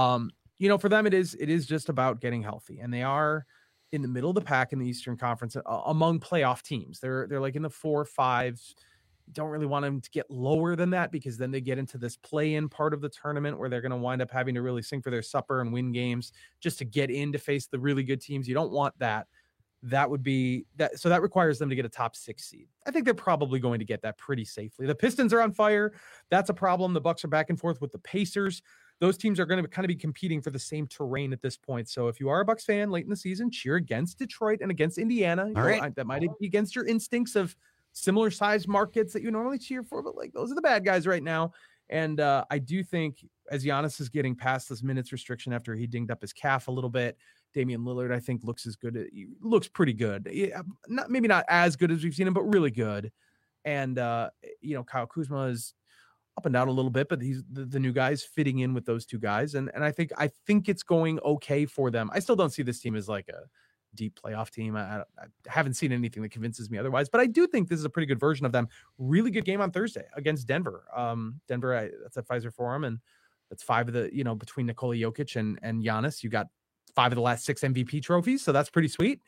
For them, it is just about getting healthy, and they are in the middle of the pack in the Eastern Conference among playoff teams. They're like in the 4 or 5. Don't really want them to get lower than that because then they get into this play-in part of the tournament where they're going to wind up having to really sing for their supper and win games just to get in to face the really good teams. You don't want that. That would be that. So that requires them to get a top 6 seed. I think they're probably going to get that pretty safely. The Pistons are on fire. That's a problem. The Bucks are back and forth with the Pacers. Those teams are going to kind of be competing for the same terrain at this point. So if you are a Bucks fan late in the season, cheer against Detroit and against Indiana. All right. That might be against your instincts of similar size markets that you normally cheer for, but like those are the bad guys right now. And I do think as Giannis is getting past this minutes restriction after he dinged up his calf a little bit, Damian Lillard, I think looks looks pretty good. Maybe not as good as we've seen him, but really good. And Kyle Kuzma is up and down a little bit, but he's the new guys fitting in with those 2 guys. And I think it's going okay for them. I still don't see this team as like a deep playoff team. I haven't seen anything that convinces me otherwise, but I do think this is a pretty good version of them. Really good game on Thursday against Denver. Denver, that's at Pfizer Forum, and that's 5 of the, between Nikola Jokic and Giannis, you got 5 of the last 6 MVP trophies. So that's pretty sweet.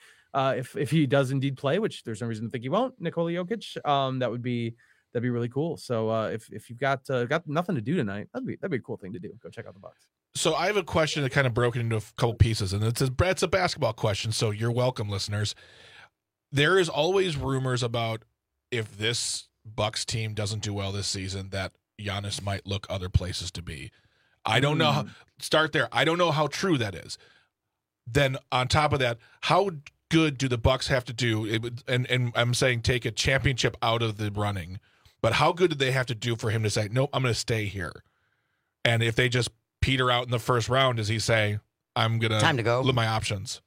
If he does indeed play, which there's no reason to think he won't, Nikola Jokic, that'd be really cool. So if you've got nothing to do tonight, that'd be a cool thing to do. Go check out the Bucks. So I have a question that kind of broken into a couple pieces, and it's a basketball question, so you're welcome, listeners. There is always rumors about if this Bucks team doesn't do well this season, that Giannis might look other places to be. I don't know. Start there. I don't know how true that is. Then on top of that, how good do the Bucks have to do? And I'm saying take a championship out of the running, but how good do they have to do for him to say, nope, I'm going to stay here? And if they just peter out in the first round, does he say, I'm going to go look my options?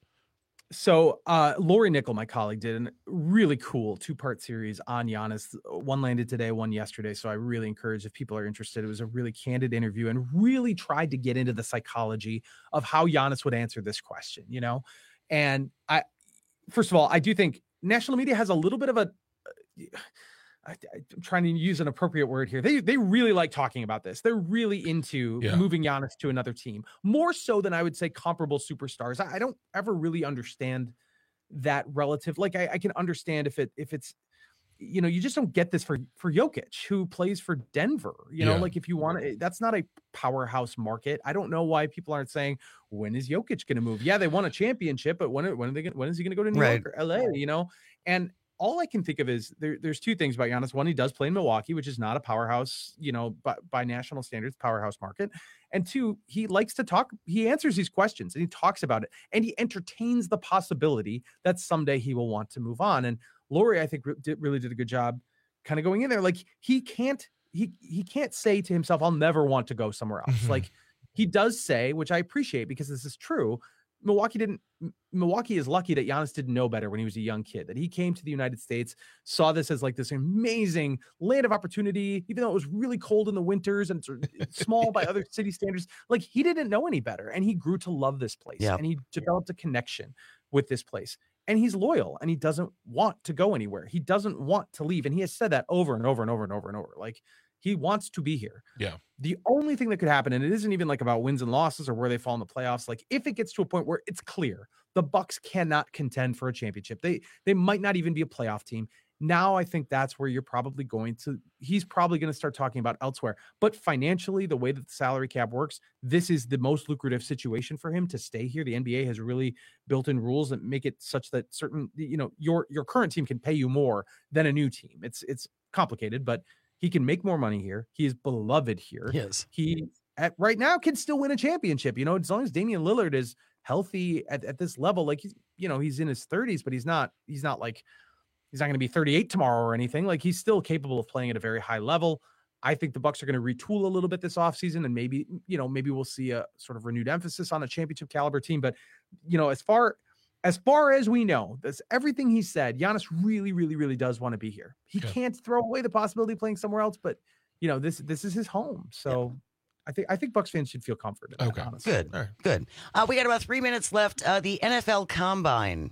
So Lori Nickel, my colleague, did a really cool 2-part series on Giannis. One landed today, one yesterday. So I really encourage if people are interested. It was a really candid interview and really tried to get into the psychology of how Giannis would answer this question, And first of all, I do think national media has a little bit of I'm trying to use an appropriate word here. They really like talking about this. They're really into moving Giannis to another team, more so than I would say comparable superstars. I don't ever really understand that relative. Like I can understand if it's, you know, you just don't get this for Jokic, who plays for Denver. You know, like if you want to, that's not a powerhouse market. I don't know why people aren't saying, when is Jokic going to move? Yeah, they won a championship, but when is he going to go to New York or LA? You know, and all I can think of is there's two things about Giannis. One, he does play in Milwaukee, which is not a powerhouse, you know, by national standards, powerhouse market. And two, he likes to talk. He answers these questions and he talks about it, and he entertains the possibility that someday he will want to move on. And Laurie, I think, really did a good job kind of going in there. Like he can't say to himself, I'll never want to go somewhere else. Mm-hmm. Like he does say, which I appreciate because this is true, Milwaukee is lucky that Giannis didn't know better when he was a young kid, that he came to the United States, saw this as like this amazing land of opportunity, even though it was really cold in the winters and small by other city standards. Like he didn't know any better, and he grew to love this place, and he developed a connection with this place, and he's loyal, and he doesn't want to go anywhere. He doesn't want to leave. And he has said that over and over and over and over and over. Like he wants to be here. Yeah. The only thing that could happen, and it isn't even like about wins and losses or where they fall in the playoffs. Like if it gets to a point where it's clear the Bucks cannot contend for a championship, they might not even be a playoff team. Now I think that's where he's probably going to start talking about elsewhere. But financially, the way that the salary cap works, this is the most lucrative situation for him to stay here. The NBA has really built in rules that make it such that certain, you know, your current team can pay you more than a new team. It's complicated, but he can make more money here. He is beloved here. Yes. He right now can still win a championship. You know, as long as Damian Lillard is healthy at this level, like he's in his 30s, but he's not going to be 38 tomorrow or anything. Like he's still capable of playing at a very high level. I think the Bucks are going to retool a little bit this offseason, and maybe we'll see a sort of renewed emphasis on a championship caliber team. But, you know, as far as we know, that's everything he said. Giannis really, really, really does want to be here. He can't throw away the possibility of playing somewhere else, but you know, this is his home. So I think Bucks fans should feel comforted. Okay. Honestly. Good. We got about 3 minutes left. The NFL Combine.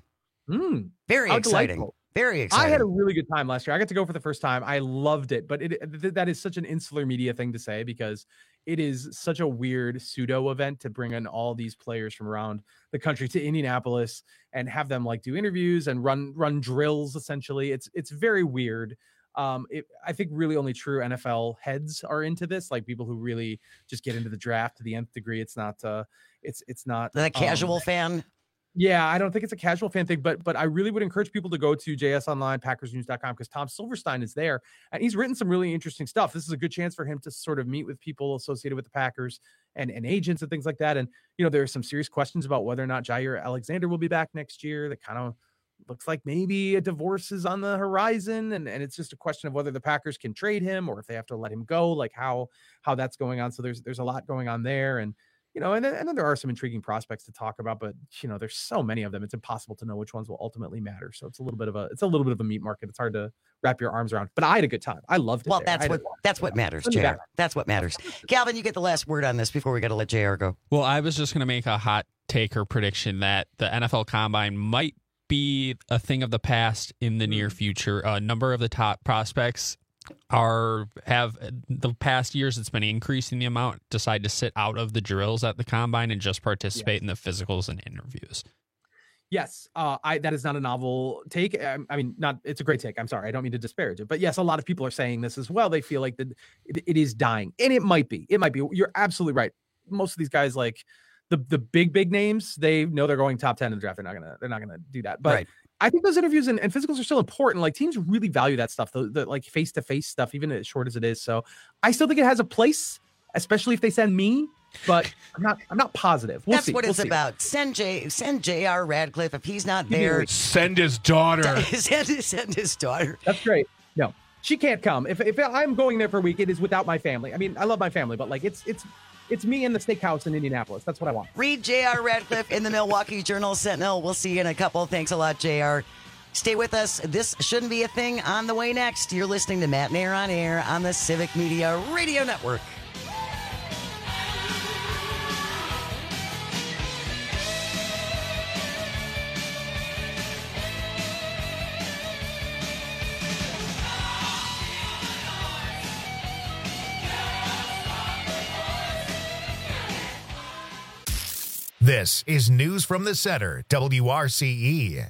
Very exciting. Delightful. Very exciting. I had a really good time last year. I got to go for the first time. I loved it, but that is such an insular media thing to say because it is such a weird pseudo event to bring in all these players from around the country to Indianapolis and have them like do interviews and run drills. Essentially, it's very weird. I think really only true NFL heads are into this, like people who really just get into the draft to the nth degree. It's not it's not the casual fan. Yeah, I don't think it's a casual fan thing, but I really would encourage people to go to JS Online, PackersNews.com, because Tom Silverstein is there, and he's written some really interesting stuff. This is a good chance for him to sort of meet with people associated with the Packers and agents and things like that. And, you know, there are some serious questions about whether or not Jair Alexander will be back next year. That kind of looks like maybe a divorce is on the horizon, and it's just a question of whether the Packers can trade him or if they have to let him go, like how that's going on. So there's a lot going on there, and you know, and then there are some intriguing prospects to talk about, but you know, there's so many of them. It's impossible to know which ones will ultimately matter. So it's a little bit of a meat market. It's hard to wrap your arms around. But I had a good time. I loved it. Well, that's what matters, JR. That's what matters. Calvin, you get the last word on this before we got to let JR go. Well, I was just going to make a hot take or prediction that the NFL Combine might be a thing of the past in the near future. A number of the top prospects have the past years, it's been increasing the amount, decide to sit out of the drills at the Combine and just participate in the physicals and interviews. Yes, that is not a novel take. I mean, it's a great take. I'm sorry, I don't mean to disparage it, but yes, a lot of people are saying this as well. They feel like that it is dying, and it might be. You're absolutely right. Most of these guys, like the big names, they know they're going top 10 in the draft. They're not gonna do that. But right. I think those interviews and physicals are still important. Like teams really value that stuff, the like face-to-face stuff, even as short as it is. So I still think it has a place, especially if they send me. But I'm not positive. That's what it's about. Send J.R. Radcliffe if he's not there. Send his daughter. Send his daughter. That's great. No, she can't come. If I'm going there for a week, it is without my family. I mean, I love my family, but like it's me in the steakhouse in Indianapolis. That's what I want. Read J.R. Radcliffe in the Milwaukee Journal-Sentinel. We'll see you in a couple. Thanks a lot, J.R. Stay with us. This shouldn't be a thing on the way next. You're listening to Matt Nair on Air on the Civic Media Radio Network. This is News from the Center, WRCE.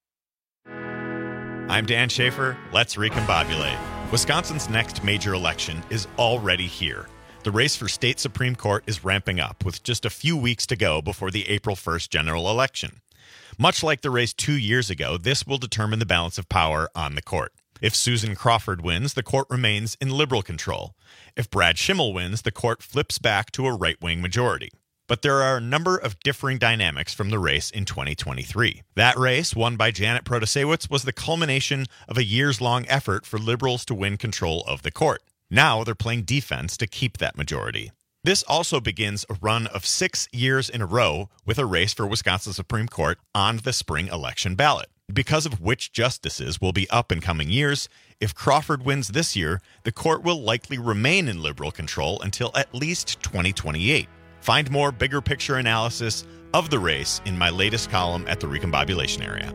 I'm Dan Schaefer. Let's recombobulate. Wisconsin's next major election is already here. The race for state Supreme Court is ramping up with just a few weeks to go before the April 1st general election. Much like the race 2 years ago, this will determine the balance of power on the court. If Susan Crawford wins, the court remains in liberal control. If Brad Schimmel wins, the court flips back to a right-wing majority. But there are a number of differing dynamics from the race in 2023. That race, won by Janet Protasiewicz, was the culmination of a years-long effort for liberals to win control of the court. Now they're playing defense to keep that majority. This also begins a run of 6 years in a row with a race for Wisconsin Supreme Court on the spring election ballot. Because of which justices will be up in coming years, if Crawford wins this year, the court will likely remain in liberal control until at least 2028. Find more bigger picture analysis of the race in my latest column at the Recombobulation Area.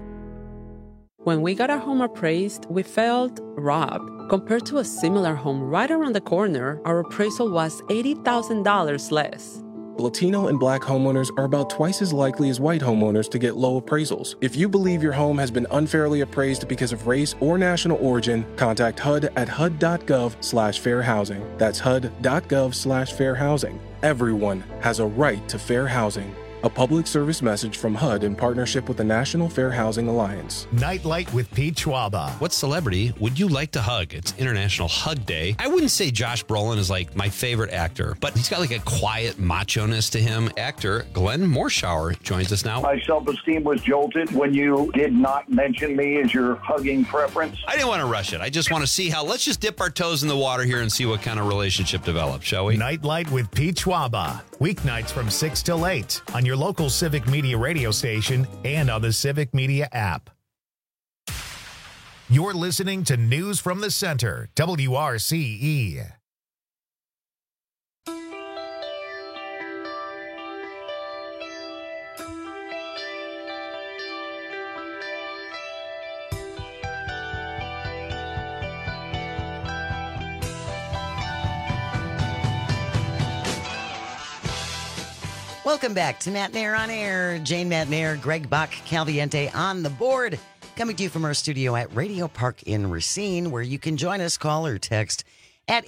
When we got our home appraised, we felt robbed. Compared to a similar home right around the corner, our appraisal was $80,000 less. Latino and Black homeowners are about twice as likely as white homeowners to get low appraisals. If you believe your home has been unfairly appraised because of race or national origin, contact HUD at hud.gov/fair housing. That's hud.gov/fair housing. Everyone has a right to fair housing. A public service message from HUD in partnership with the National Fair Housing Alliance. Nightlight with Pete Schwaba. What celebrity would you like to hug? It's International Hug Day. I wouldn't say Josh Brolin is like my favorite actor, but he's got like a quiet macho-ness to him. Actor Glenn Morshower joins us now. My self-esteem was jolted when you did not mention me as your hugging preference. I didn't want to rush it. I just want to see how, let's just dip our toes in the water here and see what kind of relationship develops, shall we? Nightlight with Pete Schwaba. Weeknights from 6 till 8 on your local Civic Media radio station and on the Civic Media app. You're listening to News from the Center, WRCE. Welcome back to Matt Nair on Air. Jane Matt Nair, Greg Bach, Calviente on the board. Coming to you from our studio at Radio Park in Racine, where you can join us, call or text at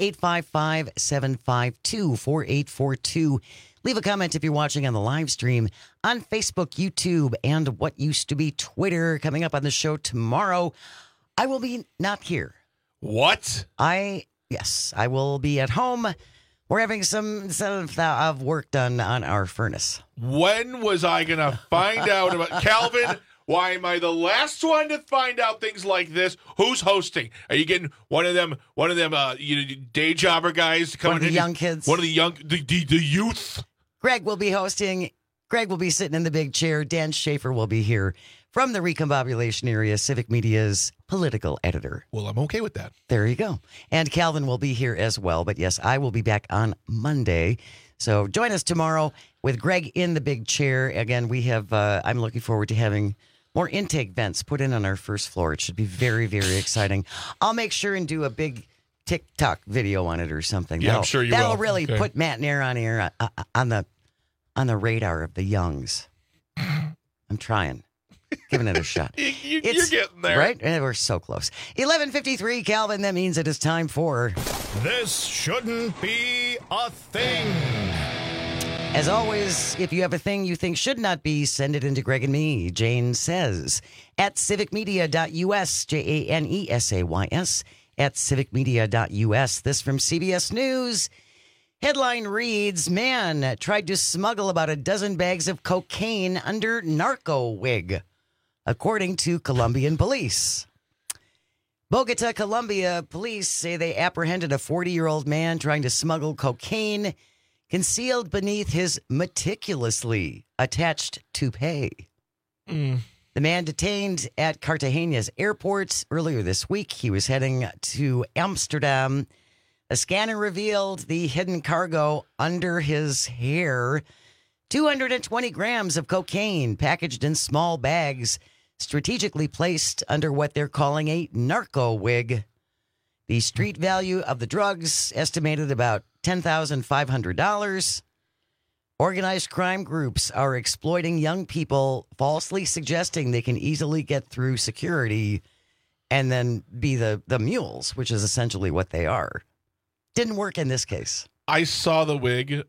855-752-4842. Leave a comment if you're watching on the live stream on Facebook, YouTube, and what used to be Twitter. Coming up on the show tomorrow, I will be not here. What? Yes, I will be at home. We're having some of work done on our furnace. When was I going to find out about Calvin? Why am I the last one to find out things like this? Who's hosting? Are you getting one of them day jobber guys coming in? One of the young kids. One of the youth. Greg will be hosting. Greg will be sitting in the big chair. Dan Schaefer will be here from the Recombobulation Area, Civic Media's political editor. Well, I'm okay with that. There you go. And Calvin will be here as well. But yes, I will be back on Monday. So join us tomorrow with Greg in the big chair. Again, we have, I'm looking forward to having more intake vents put in on our first floor. It should be very, very exciting. I'll make sure and do a big TikTok video on it or something. Yeah, I'm sure you will. That'll really put Matt Nair on air on the radar of the youngs. I'm trying. Giving it a shot. You're getting there. Right? We're so close. 11:53, Calvin. That means it is time for... This shouldn't be a thing. As always, if you have a thing you think should not be, send it into Greg and me. Jane says at civicmedia.us, JANESAYS, at civicmedia.us. This from CBS News. Headline reads, man tried to smuggle about a dozen bags of cocaine under narco wig, according to Colombian police. Bogota, Colombia police say they apprehended a 40-year-old man trying to smuggle cocaine concealed beneath his meticulously attached toupee. The man detained at Cartagena's airport earlier this week. He was heading to Amsterdam. A scanner revealed the hidden cargo under his hair. 220 grams of cocaine packaged in small bags, strategically placed under what they're calling a narco wig. The street value of the drugs estimated about $10,500, Organized crime groups are exploiting young people, falsely suggesting they can easily get through security and then be the mules, which is essentially what they are. Didn't work in this case. I saw the wig.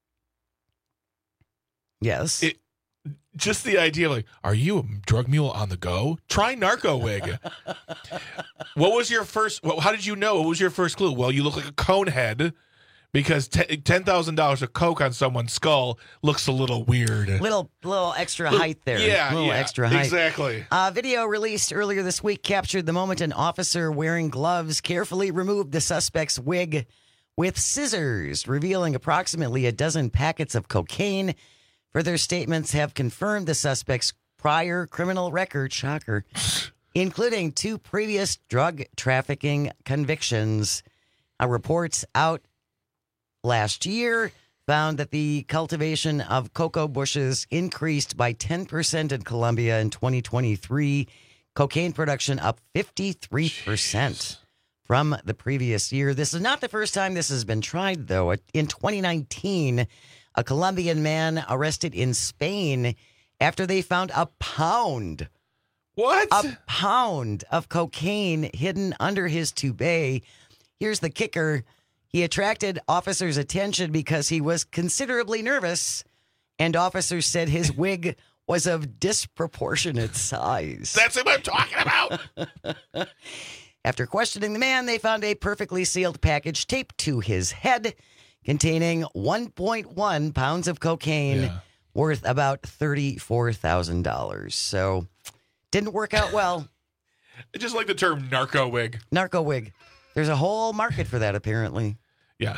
Yes. Just the idea of like, are you a drug mule on the go? Try narco wig. What was your first? How did you know? What was your first clue? Well, you look like a cone head because $10,000 of coke on someone's skull looks a little weird. Little extra height there. Yeah, extra height. Exactly. Video released earlier this week captured the moment an officer wearing gloves carefully removed the suspect's wig with scissors, revealing approximately a dozen packets of cocaine. Further statements have confirmed the suspect's prior criminal record, shocker, including 2 previous drug trafficking convictions. Reports out last year found that the cultivation of cocoa bushes increased by 10% in Colombia in 2023. Cocaine production up 53% from the previous year. This is not the first time this has been tried, though. In 2019, a Colombian man arrested in Spain after they found a pound. What? A pound of cocaine hidden under his toupee. Here's the kicker. He attracted officers' attention because he was considerably nervous, and officers said his wig was of disproportionate size. That's what I'm talking about. After questioning the man, they found a perfectly sealed package taped to his head containing 1.1 pounds of cocaine worth about $34,000. So, didn't work out well. I just like the term narco wig. Narco wig. There's a whole market for that, apparently. Yeah.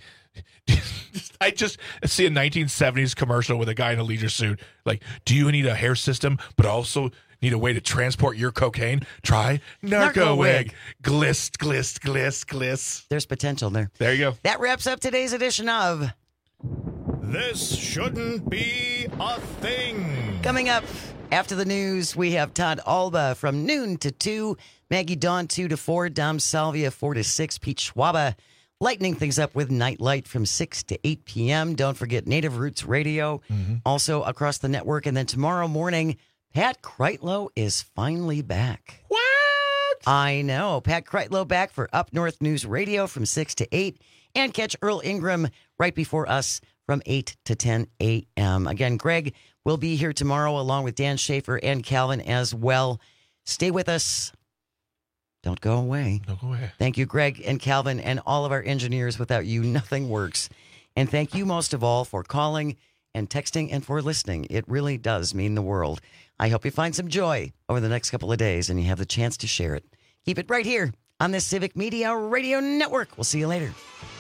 I just see a 1970s commercial with a guy in a leisure suit. Like, do you need a hair system, but also need a way to transport your cocaine? Try narco wig. Glist, glist, glist, glist. There's potential there. There you go. That wraps up today's edition of This Shouldn't Be a Thing. Coming up after the news, we have Todd Alba from noon to 2, Maggie Dawn 2 to 4, Dom Salvia 4 to 6, Pete Schwaba lightening things up with Nightlight from 6 to 8 p.m. Don't forget Native Roots Radio, also across the network. And then tomorrow morning, Pat Kreitlow is finally back. What? I know. Pat Kreitlow back for Up North News Radio from 6 to 8. And catch Earl Ingram right before us from 8 to 10 a.m. Again, Greg will be here tomorrow along with Dan Schaefer and Calvin as well. Stay with us. Don't go away. Don't go away. Thank you, Greg and Calvin and all of our engineers. Without you, nothing works. And thank you most of all for calling and texting and for listening. It really does mean the world. I hope you find some joy over the next couple of days and you have the chance to share it. Keep it right here on the Civic Media Radio Network. We'll see you later.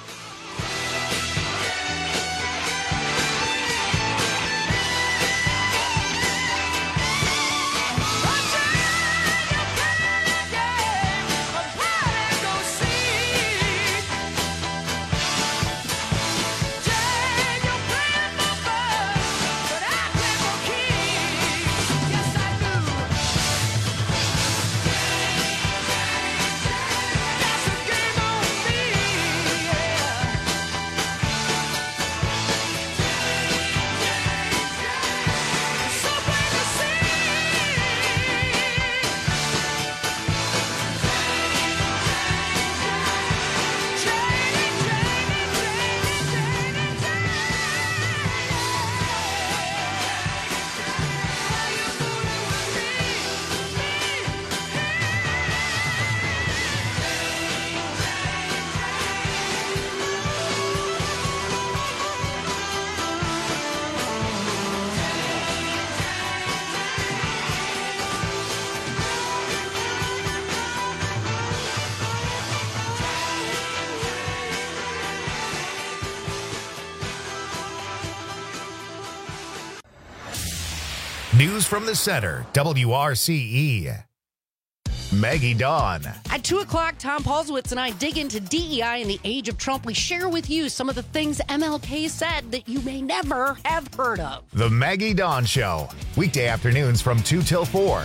News from the center, WRCE. Maggie Dawn. At 2 o'clock, Tom Paulsowitz and I dig into DEI in the age of Trump. We share with you some of the things MLK said that you may never have heard of. The Maggie Dawn Show. Weekday afternoons from 2 till 4.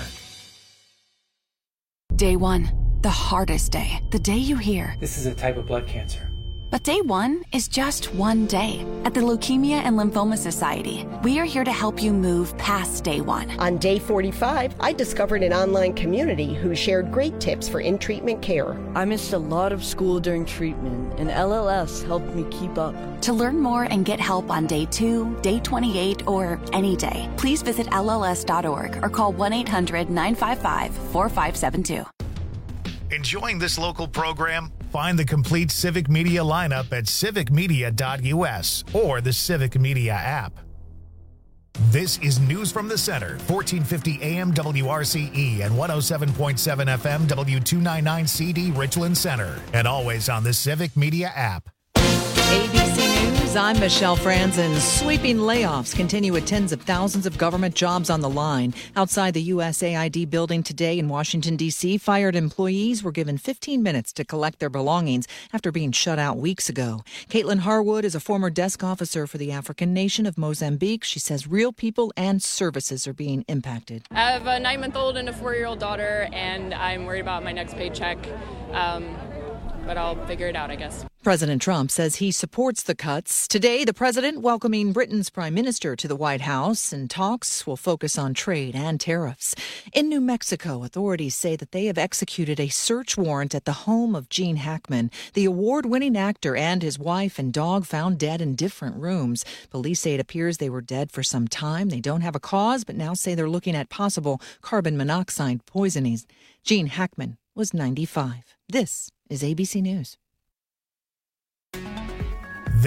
Day 1, the hardest day. The day you hear, this is a type of blood cancer. But day one is just one day. At the Leukemia and Lymphoma Society, we are here to help you move past day one. On day 45, I discovered an online community who shared great tips for in-treatment care. I missed a lot of school during treatment, and LLS helped me keep up. To learn more and get help on day 2, day 28, or any day, please visit LLS.org or call 1-800-955-4572. Enjoying this local program? Find the complete Civic Media lineup at civicmedia.us or the Civic Media app. This is News from the Center, 1450 AM WRCE and 107.7 FM W299CD Richland Center, and always on the Civic Media app. ABC News, I'm Michelle Franzen. Sweeping layoffs continue with tens of thousands of government jobs on the line. Outside the USAID building today in Washington, D.C., fired employees were given 15 minutes to collect their belongings after being shut out weeks ago. Caitlin Harwood is a former desk officer for the African nation of Mozambique. She says real people and services are being impacted. I have a 9-month-old and a 4-year-old daughter, and I'm worried about my next paycheck. But I'll figure it out, I guess. President Trump says he supports the cuts. Today, the president welcoming Britain's prime minister to the White House, and talks will focus on trade and tariffs. In New Mexico, authorities say that they have executed a search warrant at the home of Gene Hackman, the award-winning actor, and his wife and dog found dead in different rooms. Police say it appears they were dead for some time. They don't have a cause, but now say they're looking at possible carbon monoxide poisoning. Gene Hackman was 95. This is ABC News.